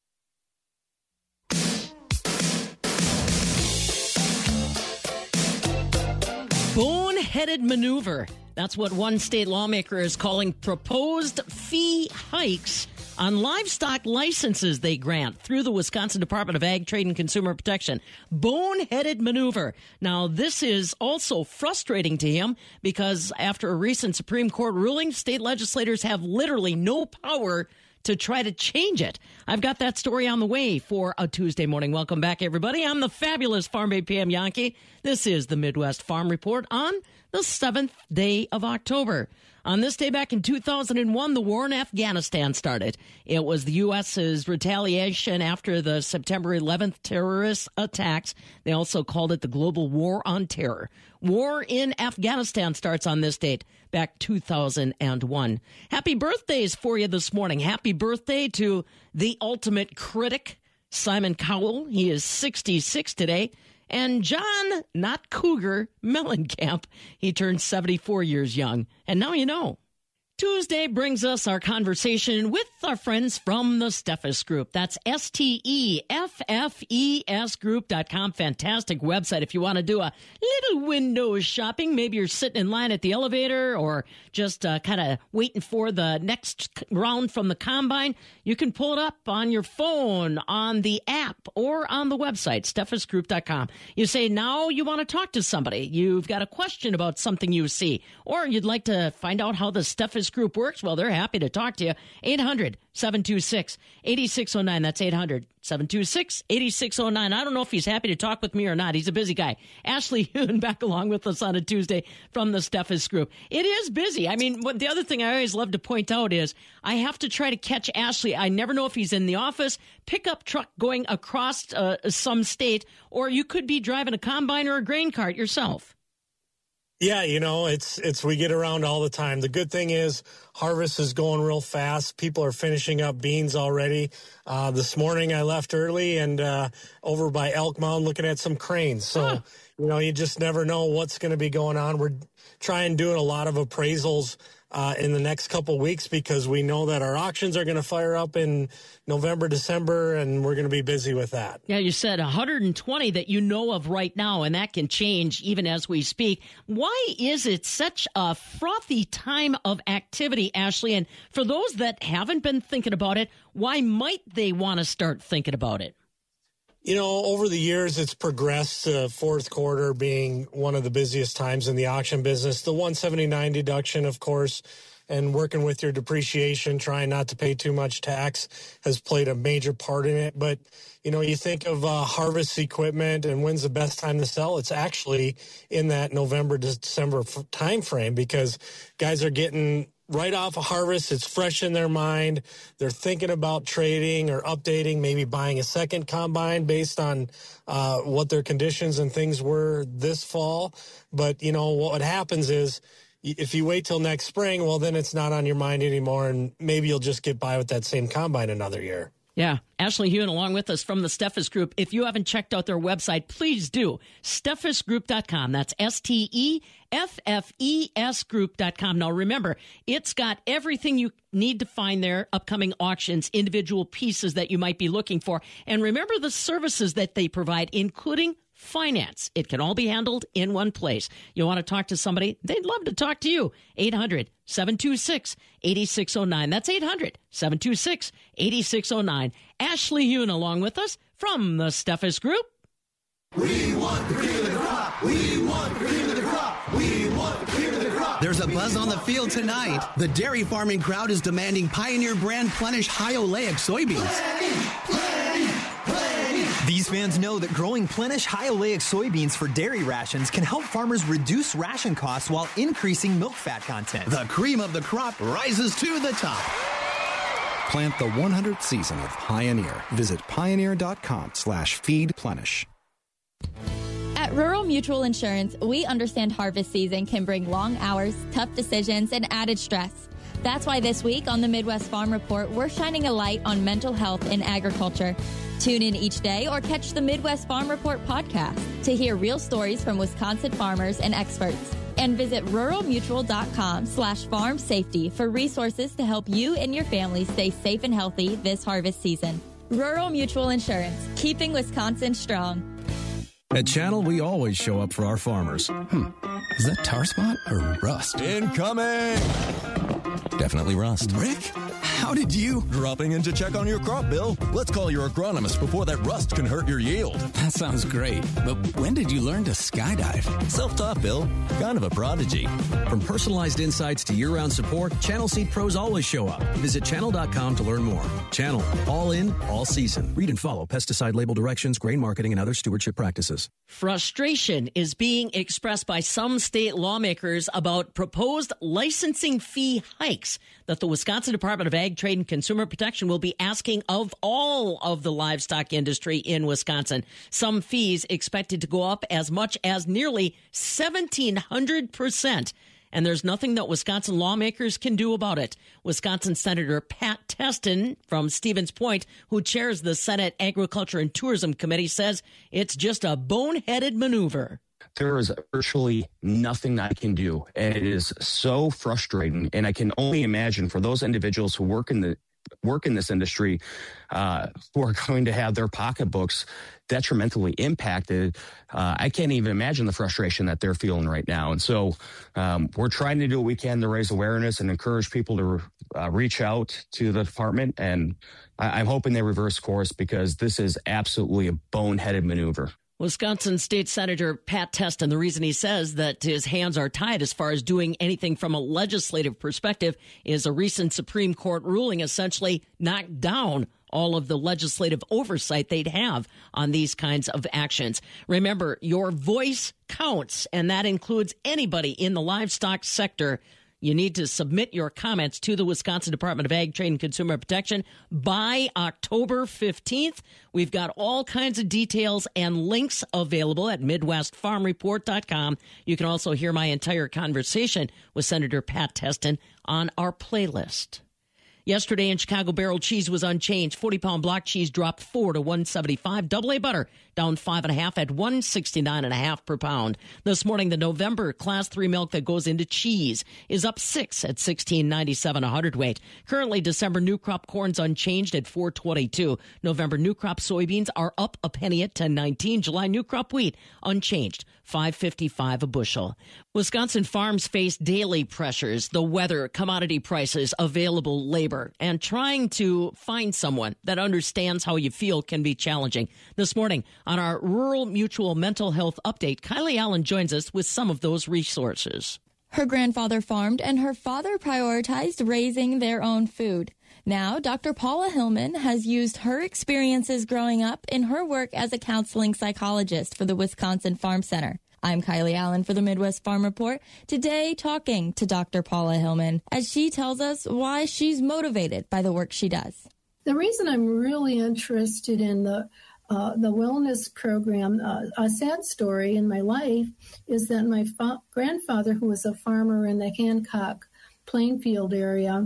Boneheaded maneuver. That's what one state lawmaker is calling proposed fee hikes on livestock licenses they grant through the Wisconsin Department of Ag, Trade, and Consumer Protection. Boneheaded maneuver. Now, this is also frustrating to him because after a recent Supreme Court ruling, state legislators have literally no power to try to change it. I've got that story on the way for a Tuesday morning. Welcome back, everybody. I'm the fabulous Farm Babe Pam Yankee. This is the Midwest Farm Report on the seventh day of October. On this day back in two thousand one, the war in Afghanistan started. It was the U S's retaliation after the September eleventh terrorist attacks. They also called it the Global War on Terror. War in Afghanistan starts on this date, back two thousand one. Happy birthdays for you this morning. Happy birthday to the ultimate critic, Simon Cowell. He is sixty-six today. And John, not Cougar, Mellencamp. He turned seventy-four years young. And now you know. Tuesday brings us our conversation with our friends from the Steffes Group. That's S T E F F E S group dot com. Fantastic website if you want to do a little window shopping. Maybe you're sitting in line at the elevator or just uh, kind of waiting for the next round from the combine. You can pull it up on your phone, on the app, or on the website, Steffes group dot com. You say, now you want to talk to somebody. You've got a question about something you see, or you'd like to find out how the Steffes Group works. Well, they're happy to talk to you. eight hundred, seven two six, eight six zero nine. That's eight hundred, seven two six, eight six zero nine. I don't know if he's happy to talk with me or not. He's a busy guy. Ashley Hewen back along with us on a Tuesday from the Steffes Group. It is busy. I mean, the other thing I always love to point out is I have to try to catch Ashley. I never know if he's in the office, pickup truck going across uh, some state, or you could be driving a combine or a grain cart yourself. Yeah, you know, it's it's we get around all the time. The good thing is harvest is going real fast. People are finishing up beans already. Uh, this morning I left early and uh, over by Elk Mound looking at some cranes. So, huh. you know, you just never know what's going to be going on. We're trying doing a lot of appraisals Uh, in the next couple weeks because we know that our auctions are going to fire up in November, December, and we're going to be busy with that. Yeah, you said one hundred twenty that you know of right now, and that can change even as we speak. Why is it such a frothy time of activity, Ashley? And for those that haven't been thinking about it, why might they want to start thinking about it? You know, over the years, it's progressed to fourth quarter being one of the busiest times in the auction business. The one seventy-nine deduction, of course, and working with your depreciation, trying not to pay too much tax has played a major part in it. But, you know, you think of uh, harvest equipment and when's the best time to sell. It's actually in that November, December time frame because guys are getting right off a harvest. It's fresh in their mind. They're thinking about trading or updating, maybe buying a second combine based on uh, what their conditions and things were this fall. But, you know, what happens is if you wait till next spring, well, then it's not on your mind anymore, and maybe you'll just get by with that same combine another year. Yeah. Ashley Hewen along with us from the Steffes Group. If you haven't checked out their website, please do. Steffes group dot com. That's S T E F F E S group dot com. Now, remember, it's got everything you need to find there, upcoming auctions, individual pieces that you might be looking for. And remember the services that they provide, including finance. It can all be handled in one place. You want to talk to somebody? They'd love to talk to you. eight hundred, seven two six, eight six zero nine. That's eight hundred, seven two six, eight six zero nine. Ashley Hewen along with us from the Steffes Group. We want the cream of the crop. We want the cream of the crop. buzz on the field tonight. The dairy farming crowd is demanding Pioneer brand Plenish high oleic soybeans. These fans know that growing Plenish high oleic soybeans for dairy rations can help farmers reduce ration costs while increasing milk fat content. The cream of the crop rises to the top. Plant the one hundredth season of Pioneer. Visit pioneer.com slash feed Plenish. At Rural Mutual Insurance, we understand harvest season can bring long hours, tough decisions, and added stress. That's why this week on the Midwest Farm Report, we're shining a light on mental health in agriculture. Tune in each day or catch the Midwest Farm Report podcast to hear real stories from Wisconsin farmers and experts. And visit ruralmutual.com slash farm safety for resources to help you and your family stay safe and healthy this harvest season. Rural Mutual Insurance, keeping Wisconsin strong. At Channel, we always show up for our farmers. Hmm. Is that tar spot or rust? Incoming! Definitely rust. Rick, how did you? Dropping in to check on your crop, Bill. Let's call your agronomist before that rust can hurt your yield. That sounds great, but when did you learn to skydive? Self-taught, Bill. Kind of a prodigy. From personalized insights to year-round support, Channel Seed pros always show up. Visit channel dot com to learn more. Channel, all in, all season. Read and follow pesticide label directions, grain marketing, and other stewardship practices. Frustration is being expressed by some state lawmakers about proposed licensing fee hikes that the Wisconsin Department of Ag, Trade, and Consumer Protection will be asking of all of the livestock industry in Wisconsin. Some fees expected to go up as much as nearly seventeen hundred percent. And there's nothing that Wisconsin lawmakers can do about it. Wisconsin Senator Pat Testin from Stevens Point, who chairs the Senate Agriculture and Tourism Committee, says it's just a boneheaded maneuver. There is virtually nothing I can do, and it is so frustrating. And I can only imagine for those individuals who work in the work in this industry, uh, who are going to have their pocketbooks detrimentally impacted. Uh, I can't even imagine the frustration that they're feeling right now. And so um, we're trying to do what we can to raise awareness and encourage people to uh, reach out to the department. And I- I'm hoping they reverse course, because this is absolutely a boneheaded maneuver. Wisconsin State Senator Pat Testin, the reason he says that his hands are tied as far as doing anything from a legislative perspective is a recent Supreme Court ruling essentially knocked down all of the legislative oversight they'd have on these kinds of actions. Remember, your voice counts, and that includes anybody in the livestock sector. You need to submit your comments to the Wisconsin Department of Ag, Trade, and Consumer Protection by October fifteenth. We've got all kinds of details and links available at midwest farm report dot com. You can also hear my entire conversation with Senator Pat Testin on our playlist. Yesterday in Chicago, barrel cheese was unchanged. forty-pound block cheese dropped four to one seventy-five. Double A butter down five and a half at one sixty-nine and a half per pound. This morning, the November class three milk that goes into cheese is up six at sixteen ninety-seven a hundredweight. Currently, December new crop corn's unchanged at four twenty-two. November new crop soybeans are up a penny at ten nineteen. July new crop wheat unchanged, five fifty-five a bushel. Wisconsin farms face daily pressures: the weather, commodity prices, available labor, and trying to find someone that understands how you feel can be challenging. This morning on our Rural Mutual Mental Health Update, Kylie Allen joins us with some of those resources. Her grandfather farmed, and her father prioritized raising their own food. Now, Doctor Paula Hillman has used her experiences growing up in her work as a counseling psychologist for the Wisconsin Farm Center. I'm Kylie Allen for the Midwest Farm Report, today talking to Doctor Paula Hillman as she tells us why she's motivated by the work she does. The reason I'm really interested in the Uh, the wellness program, uh, a sad story in my life is that my fa- grandfather, who was a farmer in the Hancock Plainfield area,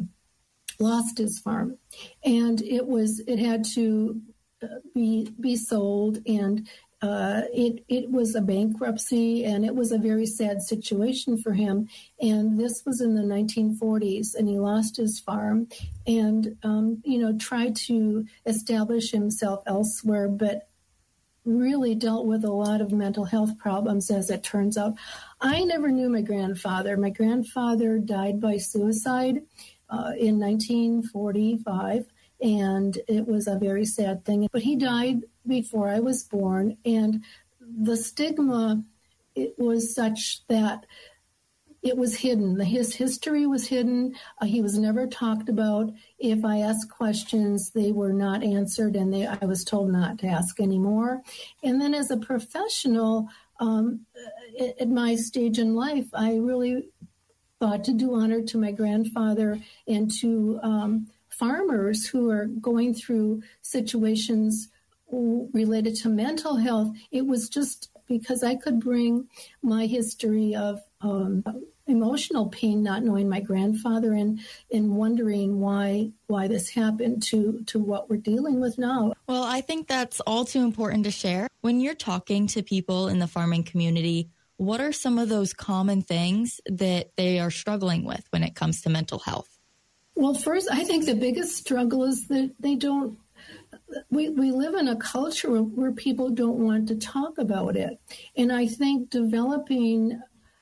lost his farm, and it was it had to uh, be be sold, and uh, it it was a bankruptcy, and it was a very sad situation for him. And this was in the nineteen forties, and he lost his farm, and um, you know tried to establish himself elsewhere, but really dealt with a lot of mental health problems, as it turns out. I never knew my grandfather. My grandfather died by suicide uh, in nineteen forty-five, and it was a very sad thing. But he died before I was born, and the stigma, it was such that it was hidden. The, his history was hidden. Uh, he was never talked about. If I asked questions, they were not answered, and they, I was told not to ask anymore. And then as a professional, um, at, at my stage in life, I really thought to do honor to my grandfather and to um, farmers who are going through situations related to mental health. It was just because I could bring my history of um, emotional pain, not knowing my grandfather, and and wondering why why this happened to to what we're dealing with now. Well, I think that's all too important to share. When you're talking to people in the farming community, what are some of those common things that they are struggling with when it comes to mental health? Well, first, I think the biggest struggle is that they don't, we, we live in a culture where people don't want to talk about it. And I think developing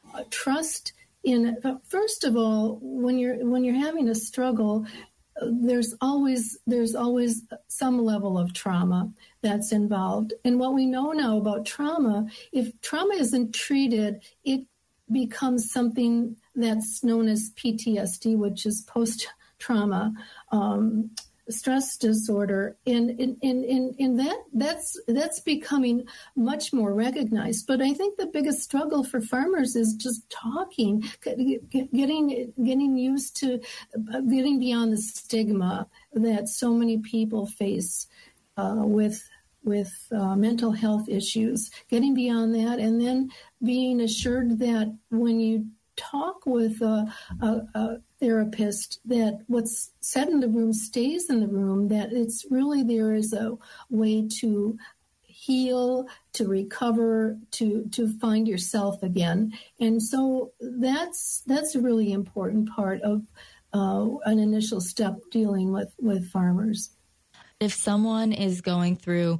trust in, first of all, when you're when you're having a struggle, there's always there's always some level of trauma that's involved. And what we know now about trauma, if trauma isn't treated, it becomes something that's known as P T S D, which is post-trauma um, stress disorder. And in in, in, in that that's that's becoming much more recognized. But I think the biggest struggle for farmers is just talking, getting getting used to getting beyond the stigma that so many people face uh, with with uh, mental health issues, getting beyond that, and then being assured that when you talk with a, a, a therapist, that what's said in the room stays in the room, that it's really there is a way to heal, to recover, to to find yourself again. And so that's that's a really important part of uh, an initial step dealing with, with farmers. If someone is going through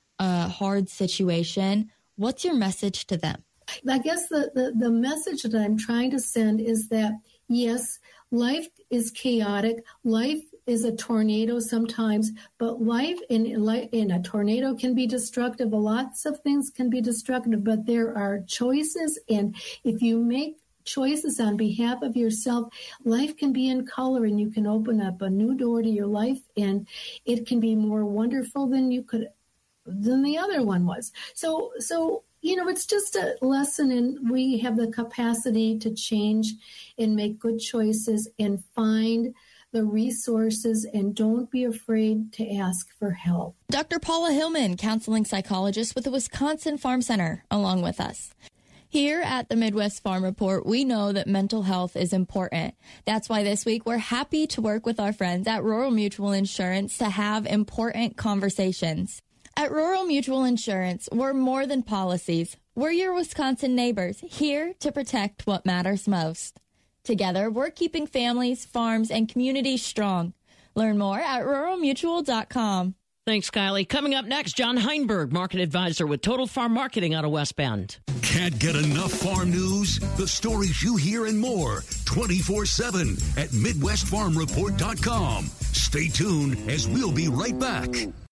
a hard situation, what's your message to them? I guess the, the, the message that I'm trying to send is that, yes, life is chaotic. Life is a tornado sometimes, but life in, in a tornado can be destructive. Lots of things can be destructive, but there are choices. And if you make choices on behalf of yourself, life can be in color, and you can open up a new door to your life, and it can be more wonderful than you could, than the other one was. So, so, you know, it's just a lesson in we have the capacity to change and make good choices and find the resources, and don't be afraid to ask for help. Doctor Paula Hillman, counseling psychologist with the Wisconsin Farm Center, along with us. Here at the Midwest Farm Report, we know that mental health is important. That's why this week we're happy to work with our friends at Rural Mutual Insurance to have important conversations. At Rural Mutual Insurance, we're more than policies. We're your Wisconsin neighbors, here to protect what matters most. Together, we're keeping families, farms, and communities strong. Learn more at rural mutual dot com. Thanks, Kylie. Coming up next, John Heinberg, market advisor with Total Farm Marketing out of West Bend. Can't get enough farm news? The stories you hear and more twenty-four seven at midwest farm report dot com. Stay tuned as we'll be right back.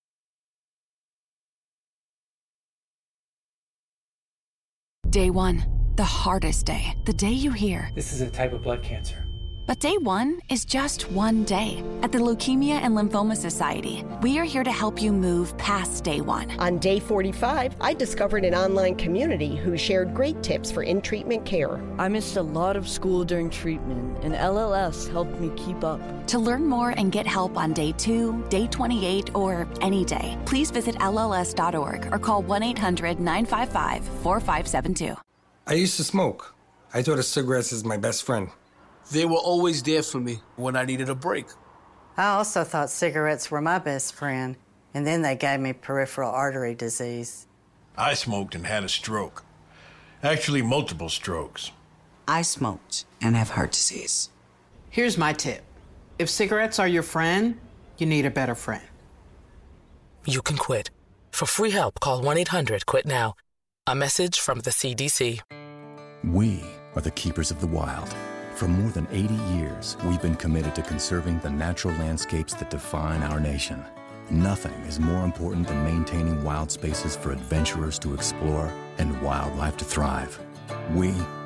Day one, the hardest day. The day you hear, this is a type of blood cancer. But day one is just one day. At the Leukemia and Lymphoma Society, we are here to help you move past day one. On day forty-five, I discovered an online community who shared great tips for in-treatment care. I missed a lot of school during treatment, and L L S helped me keep up. To learn more and get help on day two, day twenty-eight, or any day, please visit L L S dot org or call one eight hundred nine five five four five seven two. I used to smoke. I thought of cigarettes as my best friend. They were always there for me when I needed a break. I also thought cigarettes were my best friend, and then they gave me peripheral artery disease. I smoked and had a stroke. Actually, multiple strokes. I smoked and have heart disease. Here's my tip. If cigarettes are your friend, you need a better friend. You can quit. For free help, call one eight hundred quit now. A message from the C D C. We are the keepers of the wild. For more than eighty years, we've been committed to conserving the natural landscapes that define our nation. Nothing is more important than maintaining wild spaces for adventurers to explore and wildlife to thrive. We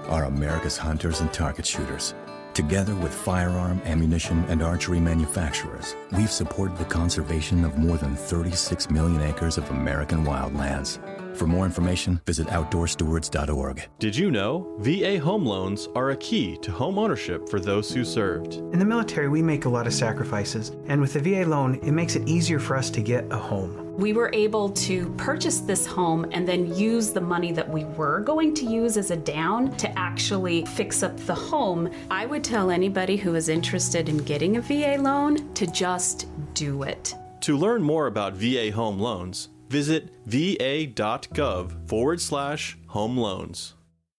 are America's hunters and target shooters. Together with firearm, ammunition, and archery manufacturers, we've supported the conservation of more than thirty-six million acres of American wildlands. For more information, visit outdoor stewards dot org. Did you know V A home loans are a key to home ownership for those who served? In the military, we make a lot of sacrifices, and with the V A loan, it makes it easier for us to get a home. We were able to purchase this home and then use the money that we were going to use as a down to actually fix up the home. I would tell anybody who is interested in getting a V A loan to just do it. To learn more about V A home loans, visit va.gov forward slash home loans.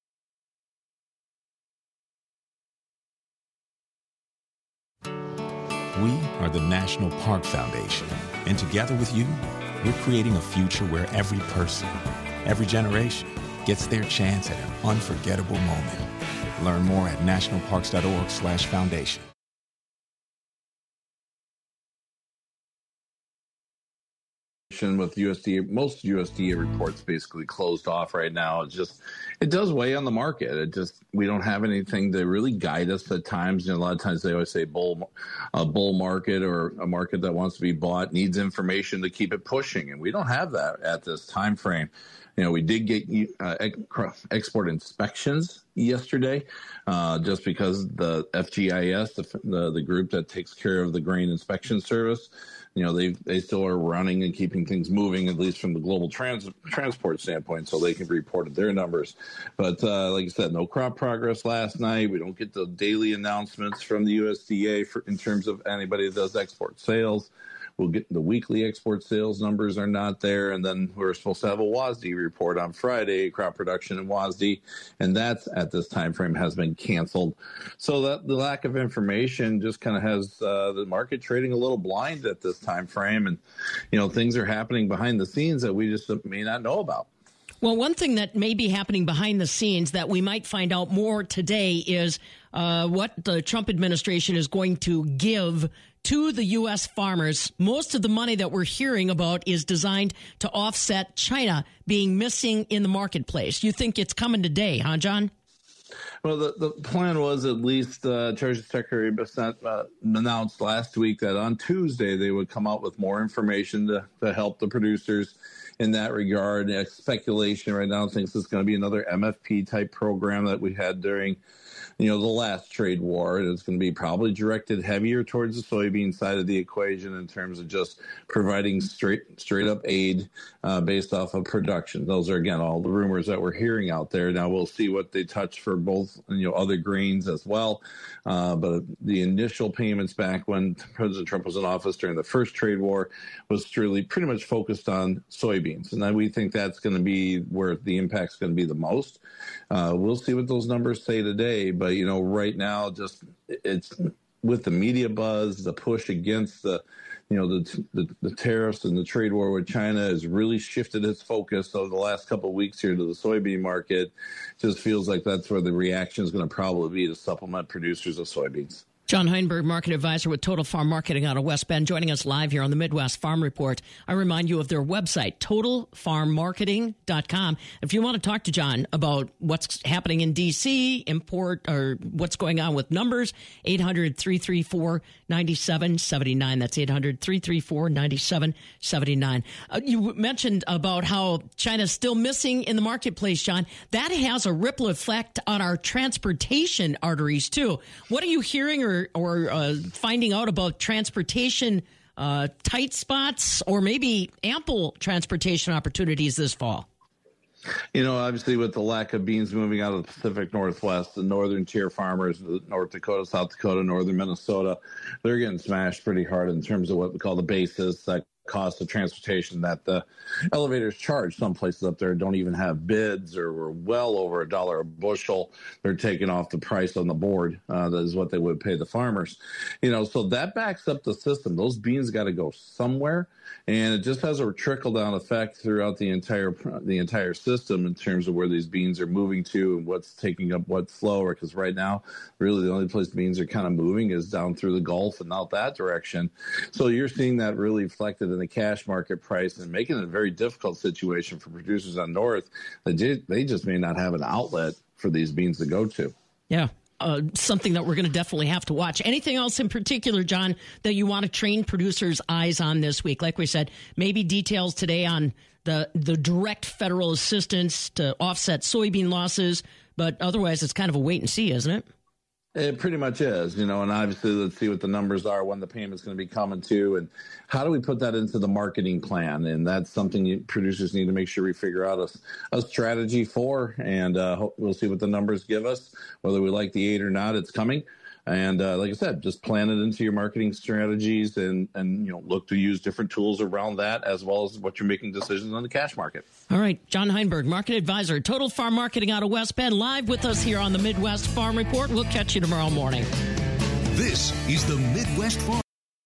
We are the National Park Foundation, and together with you, we're creating a future where every person, every generation, gets their chance at an unforgettable moment. Learn more at nationalparks.org slash foundation. With U S D A, most U S D A reports basically closed off right now. It just, it does weigh on the market. It just, we don't have anything to really guide us at times. You know, a lot of times they always say bull, a bull market or a market that wants to be bought needs information to keep it pushing, and we don't have that at this time frame. You know, we did get uh, export inspections yesterday, uh, just because the F G I S, the, the the group that takes care of the grain inspection service, you know, they they still are running and keeping things moving, at least from the global trans, transport standpoint, so they can report their numbers. But uh, like I said, no crop progress last night. We don't get the daily announcements from the U S D A for, in terms of anybody that does export sales. We'll get the weekly export sales numbers are not there. And then we're supposed to have a W A S D report on Friday, crop production in W A S D. And that's at this time frame has been canceled. So that the lack of information just kind of has uh, the market trading a little blind at this time frame. And, you know, things are happening behind the scenes that we just may not know about. Well, one thing that may be happening behind the scenes that we might find out more today is uh, what the Trump administration is going to give to the U S farmers. Most of the money that we're hearing about is designed to offset China being missing in the marketplace. You think it's coming today, huh, John? Well, the, the plan was at least uh, Treasury Secretary Bissett uh, announced last week that on Tuesday they would come out with more information to, to help the producers in that regard. Uh, speculation right now thinks it's going to be another M F P type program that we had during, you know, the last trade war. It's going to be probably directed heavier towards the soybean side of the equation in terms of just providing straight straight up aid uh, based off of production. Those are, again, all the rumors that we're hearing out there. Now we'll see what they touch for both, you know, other grains as well. Uh, but the initial payments back when President Trump was in office during the first trade war was really pretty much focused on soybeans. And then we think that's going to be where the impact's going to be the most. Uh, we'll see what those numbers say today. But, you know, right now, just it's with the media buzz, the push against the, you know, the, the the tariffs and the trade war with China has really shifted its focus over the last couple of weeks here to the soybean market. Just feels like that's where the reaction is going to probably be to supplement producers of soybeans. John Heinberg, market advisor with Total Farm Marketing out of West Bend, joining us live here on the Midwest Farm Report. I remind you of their website, total farm marketing dot com. If you want to talk to John about what's happening in D C, import, or what's going on with numbers, eight hundred, three three four, nine seven seven nine. That's eight hundred, three three four, nine seven seven nine. Uh, you mentioned about how China's still missing in the marketplace, John. That has a ripple effect on our transportation arteries, too. What are you hearing or or uh, finding out about transportation uh, tight spots or maybe ample transportation opportunities this fall? You know, obviously with the lack of beans moving out of the Pacific Northwest, the northern tier farmers, North Dakota, South Dakota, northern Minnesota, they're getting smashed pretty hard in terms of what we call the basis, that cost of transportation that the elevators charge. Some places up there don't even have bids or were well over a dollar a bushel. They're taking off the price on the board. Uh, that is what they would pay the farmers. You know, so that backs up the system. Those beans got to go somewhere. And it just has a trickle-down effect throughout the entire the entire system in terms of where these beans are moving to and what's taking up what flow. Because right now, really the only place beans are kind of moving is down through the Gulf and out that direction. So you're seeing that really reflected in the cash market price and making it a very difficult situation for producers on North. They just may not have an outlet for these beans to go to. Yeah. Uh, something that we're going to definitely have to watch. Anything else in particular, John, that you want to train producers' eyes on this week? Like we said, maybe details today on the the direct federal assistance to offset soybean losses, but otherwise it's kind of a wait and see, isn't it? It pretty much is, you know, and obviously let's see what the numbers are, when the payment's going to be coming to, and how do we put that into the marketing plan? And that's something you, producers need to make sure we figure out a, a strategy for, and uh, we'll see what the numbers give us, whether we like the aid or not. It's coming. And uh, like I said, just plan it into your marketing strategies, and, and you know, look to use different tools around that, as well as what you're making decisions on the cash market. All right. John Heinberg, Market Advisor, Total Farm Marketing out of West Bend, live with us here on the Midwest Farm Report. We'll catch you tomorrow morning. This is the Midwest Farm.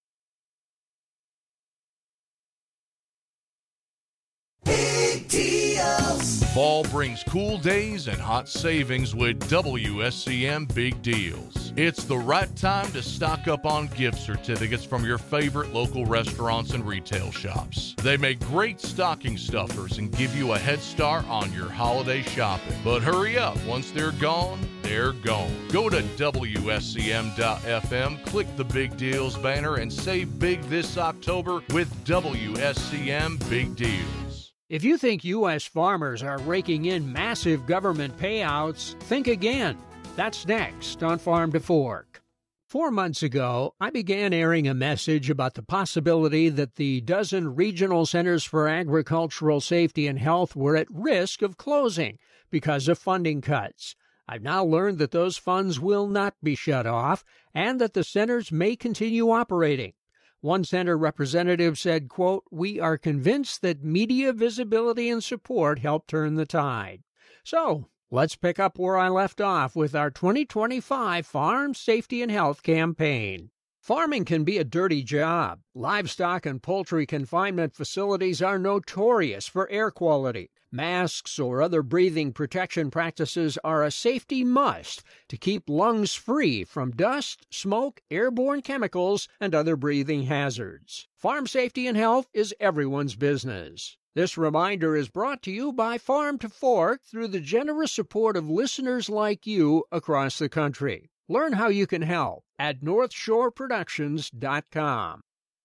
Fall brings cool days and hot savings with W S C M Big Deals. It's the right time to stock up on gift certificates from your favorite local restaurants and retail shops. They make great stocking stuffers and give you a head start on your holiday shopping. But hurry up, once they're gone, they're gone. Go to W S C M dot F M, click the Big Deals banner, and save big this October with W S C M Big Deals. If you think U S farmers are raking in massive government payouts, think again. That's next on Farm to Fork. Four months ago, I began airing a message about the possibility that the dozen regional centers for agricultural safety and health were at risk of closing because of funding cuts. I've now learned that those funds will not be shut off and that the centers may continue operating. One center representative said, quote, "We are convinced that media visibility and support help turn the tide." So let's pick up where I left off with our twenty twenty-five Farm Safety and Health campaign. Farming can be a dirty job. Livestock and poultry confinement facilities are notorious for air quality. Masks or other breathing protection practices are a safety must to keep lungs free from dust, smoke, airborne chemicals, and other breathing hazards. Farm safety and health is everyone's business. This reminder is brought to you by Farm to Fork through the generous support of listeners like you across the country. Learn how you can help at north shore productions dot com.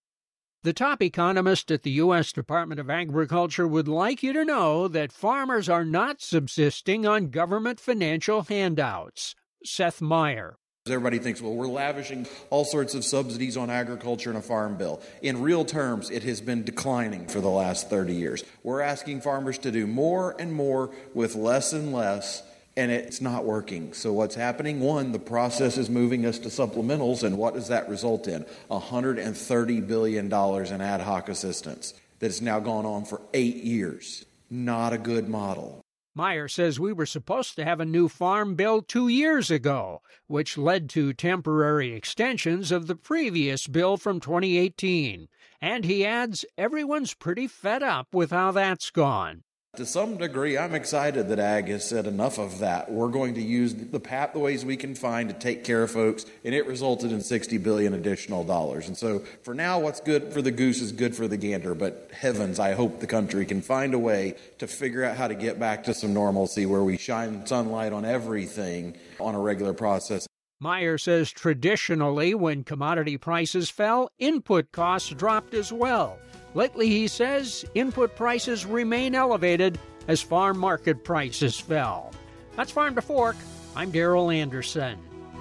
The top economist at the U S Department of Agriculture would like you to know that farmers are not subsisting on government financial handouts. Seth Meyer. Everybody thinks, well, we're lavishing all sorts of subsidies on agriculture in a farm bill. In real terms, it has been declining for the last thirty years. We're asking farmers to do more and more with less and less, and it's not working. So what's happening? One, the process is moving us to supplementals, and what does that result in? one hundred thirty billion dollars in ad hoc assistance that has now gone on for eight years. Not a good model. Meyer says we were supposed to have a new farm bill two years ago, which led to temporary extensions of the previous bill from twenty eighteen. And he adds, everyone's pretty fed up with how that's gone. To some degree, I'm excited that Ag has said enough of that. We're going to use the pathways we can find to take care of folks, and it resulted in sixty billion dollars additional dollars. And so for now, what's good for the goose is good for the gander. But heavens, I hope the country can find a way to figure out how to get back to some normalcy where we shine sunlight on everything on a regular process. Meyer says traditionally, when commodity prices fell, input costs dropped as well. Lately, he says, input prices remain elevated as farm market prices fell. That's Farm to Fork. I'm Darrell Anderson.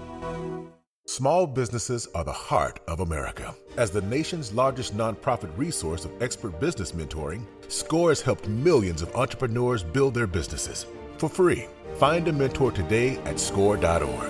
Small businesses are the heart of America. As the nation's largest nonprofit resource of expert business mentoring, SCORE has helped millions of entrepreneurs build their businesses for free. Find a mentor today at score dot org.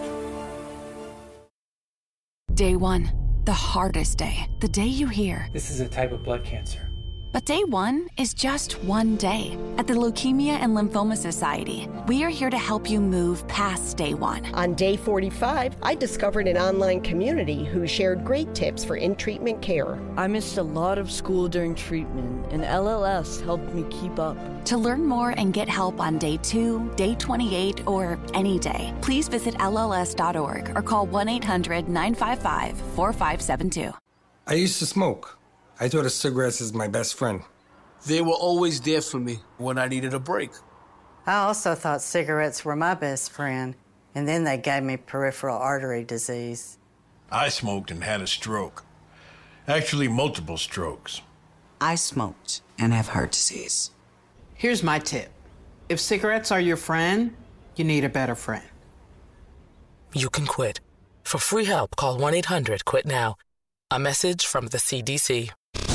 Day one, the hardest day. The day you hear, "This is a type of blood cancer." But day one is just one day. At the Leukemia and Lymphoma Society, we are here to help you move past day one. On day forty-five, I discovered an online community who shared great tips for in-treatment care. I missed a lot of school during treatment, and L L S helped me keep up. To learn more and get help on day two, day twenty-eight, or any day, please visit L L S dot org or call one eight hundred nine five five four five seven two. I used to smoke. I thought of cigarettes as my best friend. They were always there for me when I needed a break. I also thought cigarettes were my best friend, and then they gave me peripheral artery disease. I smoked and had a stroke. Actually, multiple strokes. I smoked and have heart disease. Here's my tip. If cigarettes are your friend, you need a better friend. You can quit. For free help, call one eight hundred quit now. A message from the C D C.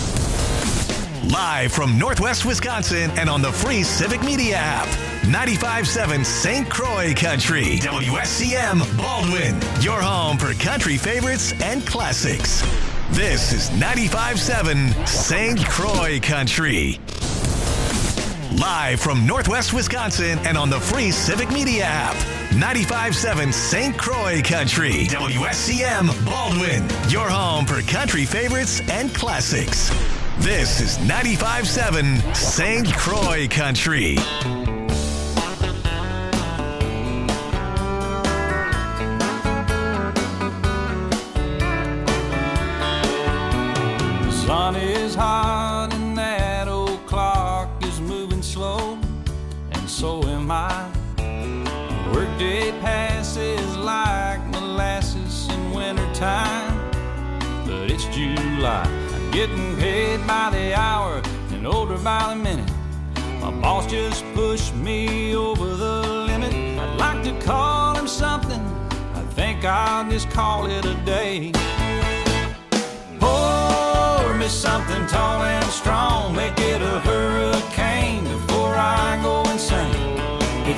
Live from Northwest Wisconsin and on the free Civic Media app. ninety-five point seven Saint Croix Country. W S C M Baldwin. Your home for country favorites and classics. This is ninety-five point seven Saint Croix Country. Live from Northwest Wisconsin and on the free Civic Media app. ninety-five point seven Saint Croix Country. W S C M Baldwin. Your home for country favorites and classics. This is ninety-five point seven Saint Croix Country. The sun is hot and that old clock is moving slow, and so am I. Workday passes like molasses in wintertime, but it's July. I'm getting paid by the hour and older by the minute. My boss just pushed me over the limit. I'd like to call him something. I think I'll just call it a day. Pour me something tall and strong, make it a hurricane.